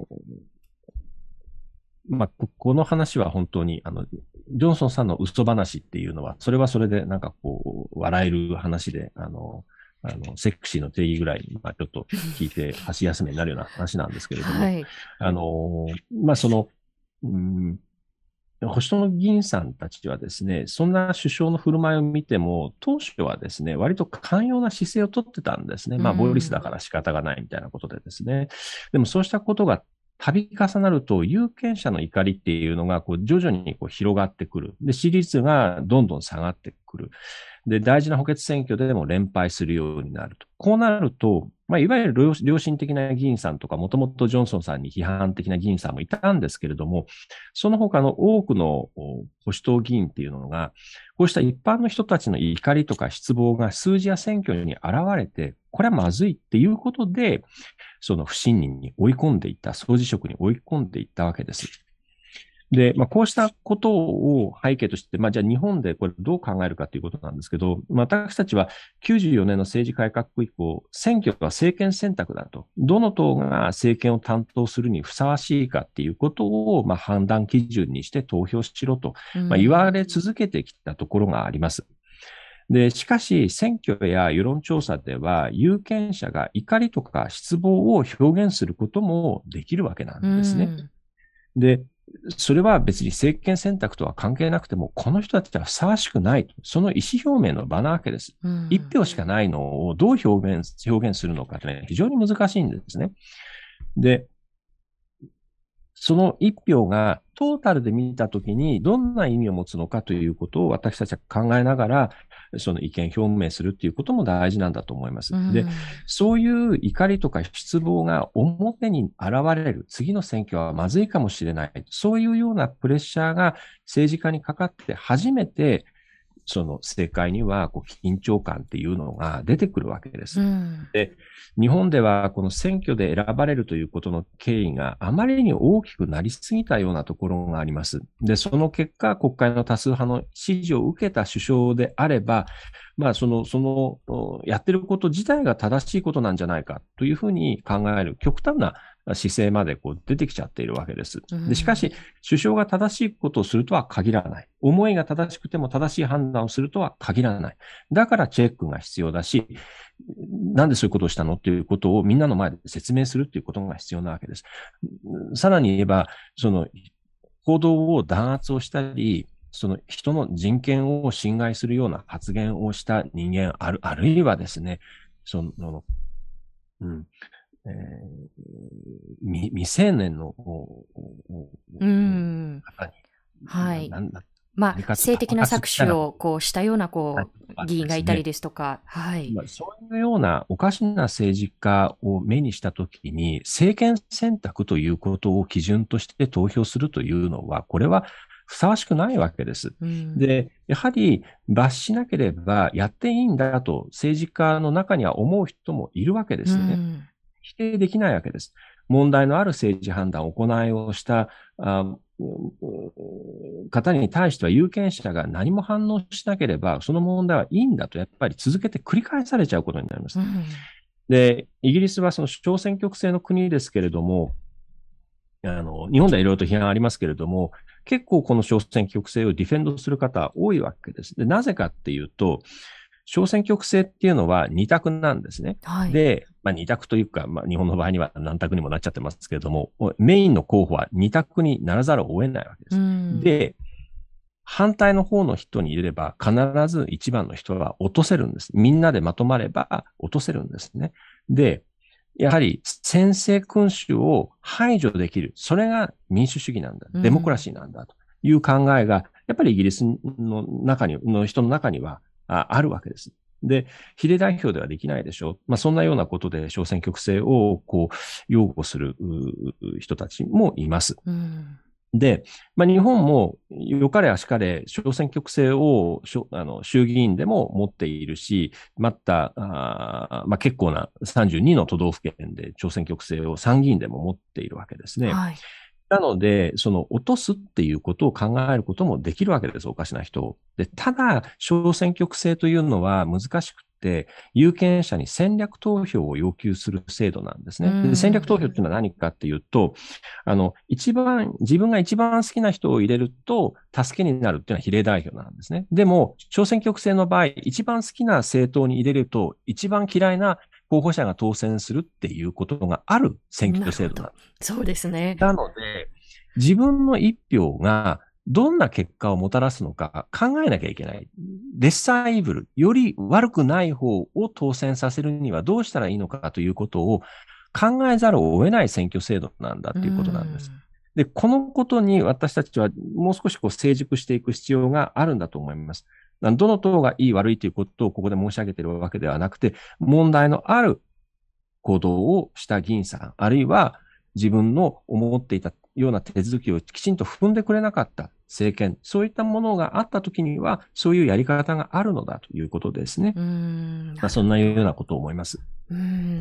まあ、この話は本当に、あの、ジョンソンさんの嘘話っていうのは、それはそれでなんかこう、笑える話で、あの、あの、セクシーの定義ぐらいに、まあ、ちょっと聞いて、箸休めになるような話なんですけれども、はい、あの、まあ、その、うん、保守党の議員さんたちはですね、そんな首相の振る舞いを見ても、当初はですね、割と寛容な姿勢をとってたんですね。まあ、ボリスだから仕方がないみたいなことでですね。でもそうしたことが度重なると、有権者の怒りっていうのが、こう、徐々にこう広がってくる。で、支持率がどんどん下がってくる。で、大事な補欠選挙でも連敗するようになると。こうなると、まあ、いわゆる良心的な議員さんとか、もともとジョンソンさんに批判的な議員さんもいたんですけれども、その他の多くの保守党議員っていうのが、こうした一般の人たちの怒りとか失望が数字や選挙に現れて、これはまずいっていうことで、その不信任に追い込んでいった、総辞職に追い込んでいったわけです。で、まあ、こうしたことを背景として、まあ、じゃあ日本でこれどう考えるかということなんですけど、私たちはきゅうじゅうよねんの政治改革以降、選挙は政権選択だと。どの党が政権を担当するにふさわしいかっていうことを、まあ、判断基準にして投票しろと、まあ、言われ続けてきたところがあります。で、しかし、選挙や世論調査では、有権者が怒りとか失望を表現することもできるわけなんですね。で、それは別に政権選択とは関係なくても、この人たちはふさわしくないと。その意思表明の場なわけです。一票しかないのをどう表現、表現するのかってね、非常に難しいんですね。で、その一票がトータルで見たときにどんな意味を持つのかということを私たちは考えながら、その意見表明するっていうことも大事なんだと思います。うん、で、そういう怒りとか失望が表に現れる、次の選挙はまずいかもしれない。そういうようなプレッシャーが政治家にかかって初めて、その政界にはこう緊張感っていうのが出てくるわけです。うん、で、日本ではこの選挙で選ばれるということの経緯があまりに大きくなりすぎたようなところがあります。で、その結果、国会の多数派の支持を受けた首相であれば、まあ、その、その、やってること自体が正しいことなんじゃないかというふうに考える極端な姿勢までこう出てきちゃっているわけです。で、しかし、首相が正しいことをするとは限らない。思いが正しくても正しい判断をするとは限らない。だからチェックが必要だし、なんでそういうことをしたのっていうことをみんなの前で説明するっていうことが必要なわけです。さらに言えば、その、行動を弾圧をしたり、その人の人権を侵害するような発言をした人間、ある、あるいはですね、その、うん、えー、未、未成年の方に、 はい。まあ、性的な搾取をこうしたようなこう議員がいたりですとか、はい。 そういうようなおかしな政治家を目にしたときに、政権選択ということを基準として投票するというのは、これはふさわしくないわけです。うん、で、やはり罰しなければやっていいんだと政治家の中には思う人もいるわけですね。うん、否定できないわけです。問題のある政治判断、行いをしたあ方に対しては有権者が何も反応しなければ、その問題はいいんだとやっぱり続けて繰り返されちゃうことになります。うん、で、イギリスはその小選挙区制の国ですけれども、あの、日本ではいろいろと批判ありますけれども、結構この小選挙区制をディフェンドする方多いわけです。で、なぜかっていうと、小選挙区制っていうのは二択なんですね。はい、で、まあ二択というか、まあ日本の場合には何択にもなっちゃってますけれども、メインの候補は二択にならざるを得ないわけです。で、反対の方の人に入れれば必ず一番の人は落とせるんです。みんなでまとまれば落とせるんですね。で、やはり専制君主を排除できる。それが民主主義なんだ。デモクラシーなんだという考えが、やっぱりイギリスの中に、の人の中にはあ, あるわけです。で、比例代表ではできないでしょう。まあ、そんなようなことで小選挙区制をこう擁護する人たちもいます。うん、で、まあ、日本もよかれあしかれ小選挙区制をあの衆議院でも持っているし、また、あまあ、結構なさんじゅうにの都道府県で小選挙区制を参議院でも持っているわけですね。はい、なので、その落とすっていうことを考えることもできるわけです、おかしな人を。で、ただ、小選挙区制というのは難しくて、有権者に戦略投票を要求する制度なんですね。で、戦略投票っていうのは何かっていうと、あの、一番、自分が一番好きな人を入れると、助けになるっていうのは比例代表なんですね。でも、小選挙区制の場合、一番好きな政党に入れると、一番嫌いな候補者が当選するっていうことがある選挙制度なんです。 そうですね。 なので、自分の一票がどんな結果をもたらすのか考えなきゃいけない。レッサーイーブル、より悪くない方を当選させるにはどうしたらいいのかということを考えざるを得ない選挙制度なんだということなんです。で、このことに私たちはもう少しこう成熟していく必要があるんだと思います。どの党がいい悪いということをここで申し上げているわけではなくて、問題のある行動をした議員さん、あるいは自分の思っていたような手続きをきちんと踏んでくれなかった政権、そういったものがあったときには、そういうやり方があるのだということですね。うーん、まあ、そんなようなことを思います。 うん、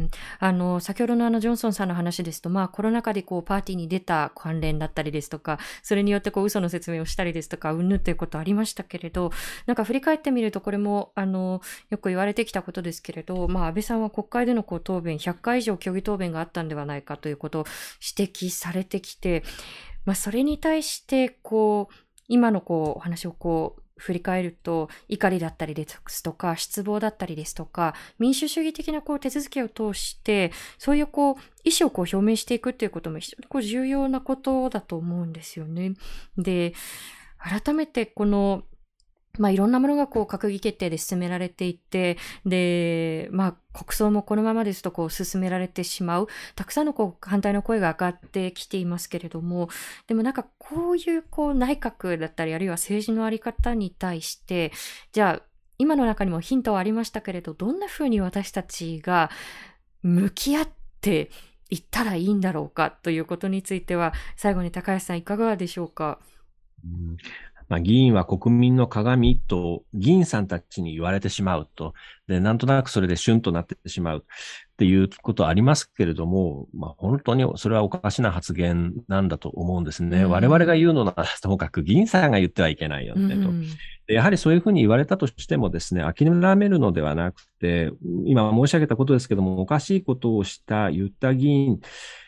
あの先ほどのあのジョンソンさんの話ですと、まあ、コロナ禍でこうパーティーに出た関連だったりですとか、それによってこう嘘の説明をしたりですとか、うんぬということありましたけれど、なんか振り返ってみると、これもあのよく言われてきたことですけれど、まあ、安倍さんは国会でのこう答弁ひゃっかい以上虚偽答弁があったんではないかということを指摘されてきて、まあ、それに対してこう今のこうお話をこう振り返ると、怒りだったりですとか、失望だったりですとか、民主主義的なこう手続きを通して、そういうこう意思をこう表明していくっていうことも非常にこう重要なことだと思うんですよね。で、改めてこのまあ、いろんなものがこう閣議決定で進められていって、で、まあ、国葬もこのままですとこう進められてしまう、たくさんのこう反対の声が上がってきていますけれども、でもなんかこういうこう内閣だったり、あるいは政治のあり方に対して、じゃあ、今の中にもヒントはありましたけれど、どんなふうに私たちが向き合っていったらいいんだろうかということについては、最後に高橋さんいかがでしょうか。 うんまあ、議員は国民の鏡と議員さんたちに言われてしまうと、で、なんとなくそれでシュンとなってしまうっていうことありますけれども、まあ、本当にそれはおかしな発言なんだと思うんですね。うん、我々が言うのならともかく議員さんが言ってはいけないよねと。うん、でやはりそういうふうに言われたとしてもですね、諦めるのではなくて、今申し上げたことですけども、おかしいことをした、言った議員、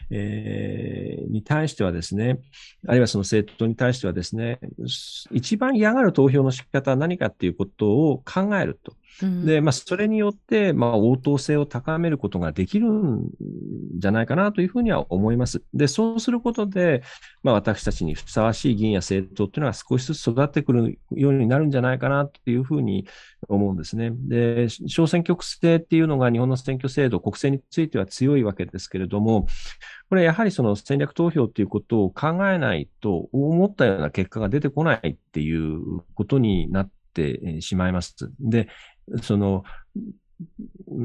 えー、に対してはですね、あるいはその政党に対してはですね、一番嫌がる投票の仕方は何かっていうことを考えると。で、まあ、それによって、まあ、応答性を高めることができるんじゃないかなというふうには思います。で、そうすることで、まあ、私たちにふさわしい議員や政党っていうのは少しずつ育ってくるようになるんじゃないかなというふうに思うんですね。で、小選挙区制っていうのが日本の選挙制度、国政については強いわけですけれども、これやはりその戦略投票っていうことを考えないと、思ったような結果が出てこないっていうことになってしまいます。で、その、うん、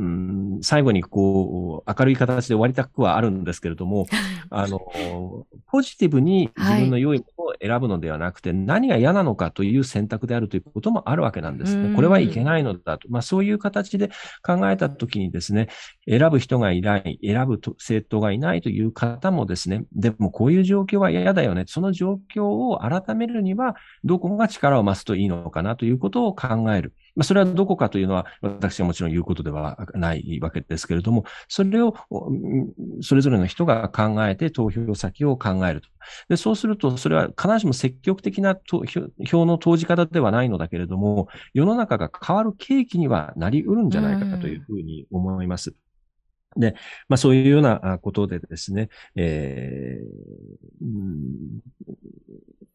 最後にこう、明るい形で終わりたくはあるんですけれども、あの、ポジティブに自分の良いものを選ぶのではなくて、はい、何が嫌なのかという選択であるということもあるわけなんですね。これはいけないのだと。まあそういう形で考えたときにですね、選ぶ人がいない、選ぶ政党がいないという方もですね、でもこういう状況は嫌だよね。その状況を改めるには、どこが力を増すといいのかなということを考える。まあ、それはどこかというのは、私はもちろん言うことではないわけですけれども、それを、それぞれの人が考えて投票先を考えると。で、そうすると、それは必ずしも積極的な票の投じ方ではないのだけれども、世の中が変わる契機にはなり得るんじゃないかというふうに思います。で、まあそういうようなことでですね、えーうん、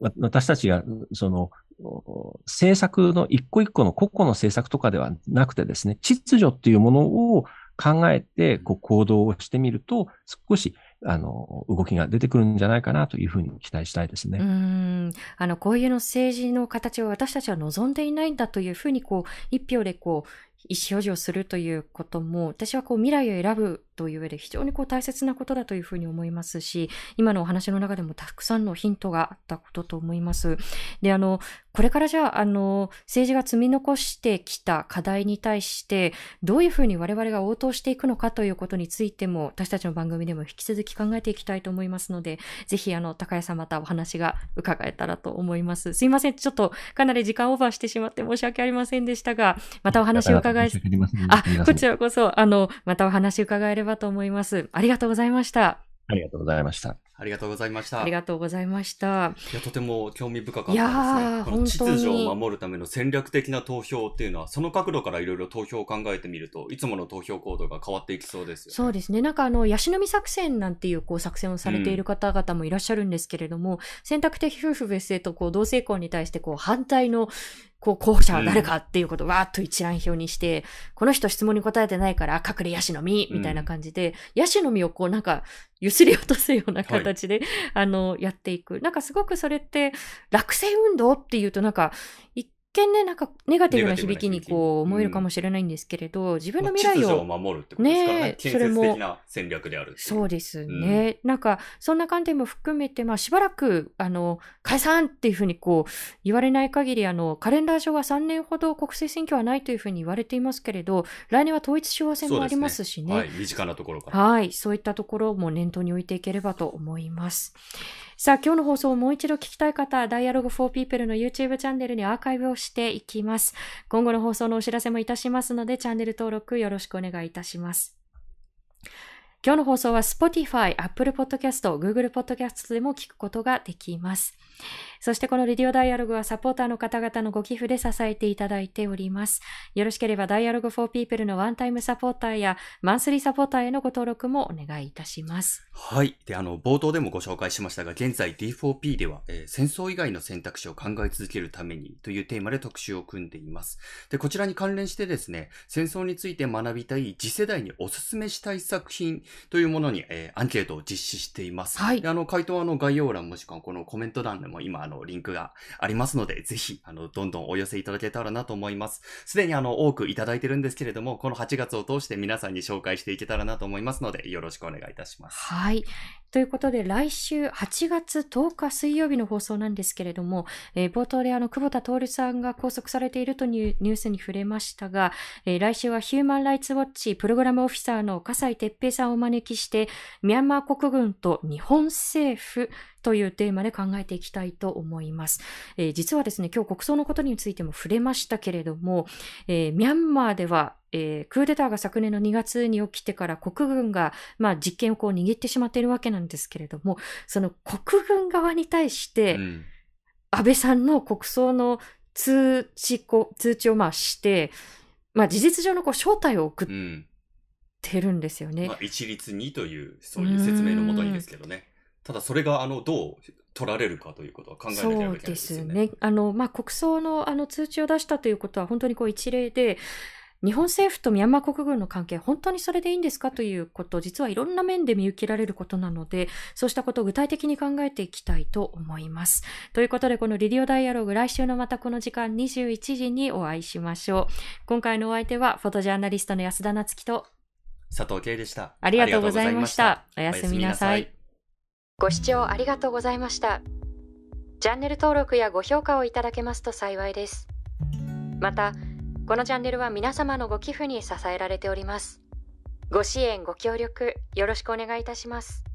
私たちが、その、政策の一個一個の個々の政策とかではなくてですね、秩序っていうものを考えてこう行動をしてみると、少しあの動きが出てくるんじゃないかなというふうに期待したいですね。 うーんあのこういうの政治の形を私たちは望んでいないんだというふうにこう一票でこう意思表示をするということも、私はこう未来を選ぶという上で非常にこう大切なことだというふうに思いますし、今のお話の中でもたくさんのヒントがあったことと思います。で、あのこれからじゃあ、あの政治が積み残してきた課題に対してどういうふうに我々が応答していくのかということについても、私たちの番組でも引き続き考えていきたいと思いますので、ぜひあの高谷さんまたお話が伺えたらと思います。すいません、ちょっとかなり時間オーバーしてしまって申し訳ありませんでしたが、またお話を伺いあ、こちらこそあのまたお話伺えればと思います。ありがとうございました。 ありがとうございました。 ありがとうございました。 ありがとうございました。 いや、とても興味深かったですね。この秩序を守るための戦略的な投票っていうのは、その角度からいろいろ投票を考えてみると、いつもの投票行動が変わっていきそうですよね。 そうですね。なんかあの、ヤシの実作戦なんていうこう作戦をされている方々もいらっしゃるんですけれども、うん、選択的夫婦別姓とこう同性婚に対してこう反対のこう候補者は誰かっていうことをわーっと一覧表にして、うん、この人質問に答えてないから隠れヤシの実みたいな感じで、うん、ヤシの実をこうなんかゆすり落とすような形で、はい、あのやっていく。なんかすごくそれって落選運動っていうとなんか一見ね、なんかネガティブな響きにこう思えるかもしれないんですけれど、うん、自分の未来を、 秩序を守るってことですからね。建設的な戦略である。 そうですね、うん。なんかそんな観点も含めて、まあしばらくあの解散っていうふうにこう言われない限り、あのカレンダー上はさんねんほど国政選挙はないというふうに言われていますけれど、来年は統一地方選もありますしね。 はい、身近なところから。 はい、そういったところも念頭に置いていければと思います。さあ、今日の放送をもう一度聞きたい方は、Dialogue for People の YouTube チャンネルにアーカイブをしていきます。今後の放送のお知らせもいたしますので、チャンネル登録よろしくお願いいたします。今日の放送は Spotify、Apple Podcast、Google Podcast でも聞くことができます。そしてこのレディオダイアログはサポーターの方々のご寄付で支えていただいております。よろしければ Dialogue for People のワンタイムサポーターやマンスリーサポーターへのご登録もお願いいたします。 はい。で、あの、冒頭でもご紹介しましたが、現在 ディーフォーピー では、えー、戦争以外の選択肢を考え続けるためにというテーマで特集を組んでいます。で、こちらに関連してですね、戦争について学びたい次世代におすすめしたい作品というものに、えー、アンケートを実施しています。はい。で、あの、回答はの概要欄もしくはこのコメント欄でも今、あの、リンクがありますので、ぜひ、あの、どんどんお寄せいただけたらなと思います。すでにあの、多くいただいてるんですけれども、このはちがつを通して皆さんに紹介していけたらなと思いますので、よろしくお願いいたします。 はい。ということで、来週はちがつとおか水曜日の放送なんですけれども、えー、冒頭であの、久保田徹さんが拘束されているというニュースに触れましたが、えー、来週はヒューマンライツウォッチプログラムオフィサーの笠井哲平さんをお招きして、ミャンマー国軍と日本政府というテーマで考えていきたいと思います。えー、実はですね、今日国葬のことについても触れましたけれども、えー、ミャンマーではえー、クーデターが昨年のにがつに起きてから国軍が、まあ、実権をこう握ってしまっているわけなんですけれども、その国軍側に対して、うん、安倍さんの国葬の通知こ通知をまあして、まあ、事実上のこう招待を送ってるんですよね。 うん、まあ、一律にというそういう説明のもとにですけどね。ただそれがあのどう取られるかということは考えなきゃいけないですよね。 そうですね。あの、まあ、国葬のあの通知を出したということは本当にこう一例で、日本政府とミャンマー国軍の関係、本当にそれでいいんですかということ、実はいろんな面で見受けられることなので、そうしたことを具体的に考えていきたいと思います。ということで、このレディオダイアログ、来週のまたこの時間にじゅういちじにお会いしましょう。今回のお相手は、フォトジャーナリストの安田なつきと佐藤圭でした。 ありがとうございました。おやすみなさい。ご視聴ありがとうございました。チャンネル登録やご評価をいただけますと幸いです。また、このチャンネルは皆様のご寄付に支えられております。ご支援、ご協力、よろしくお願いいたします。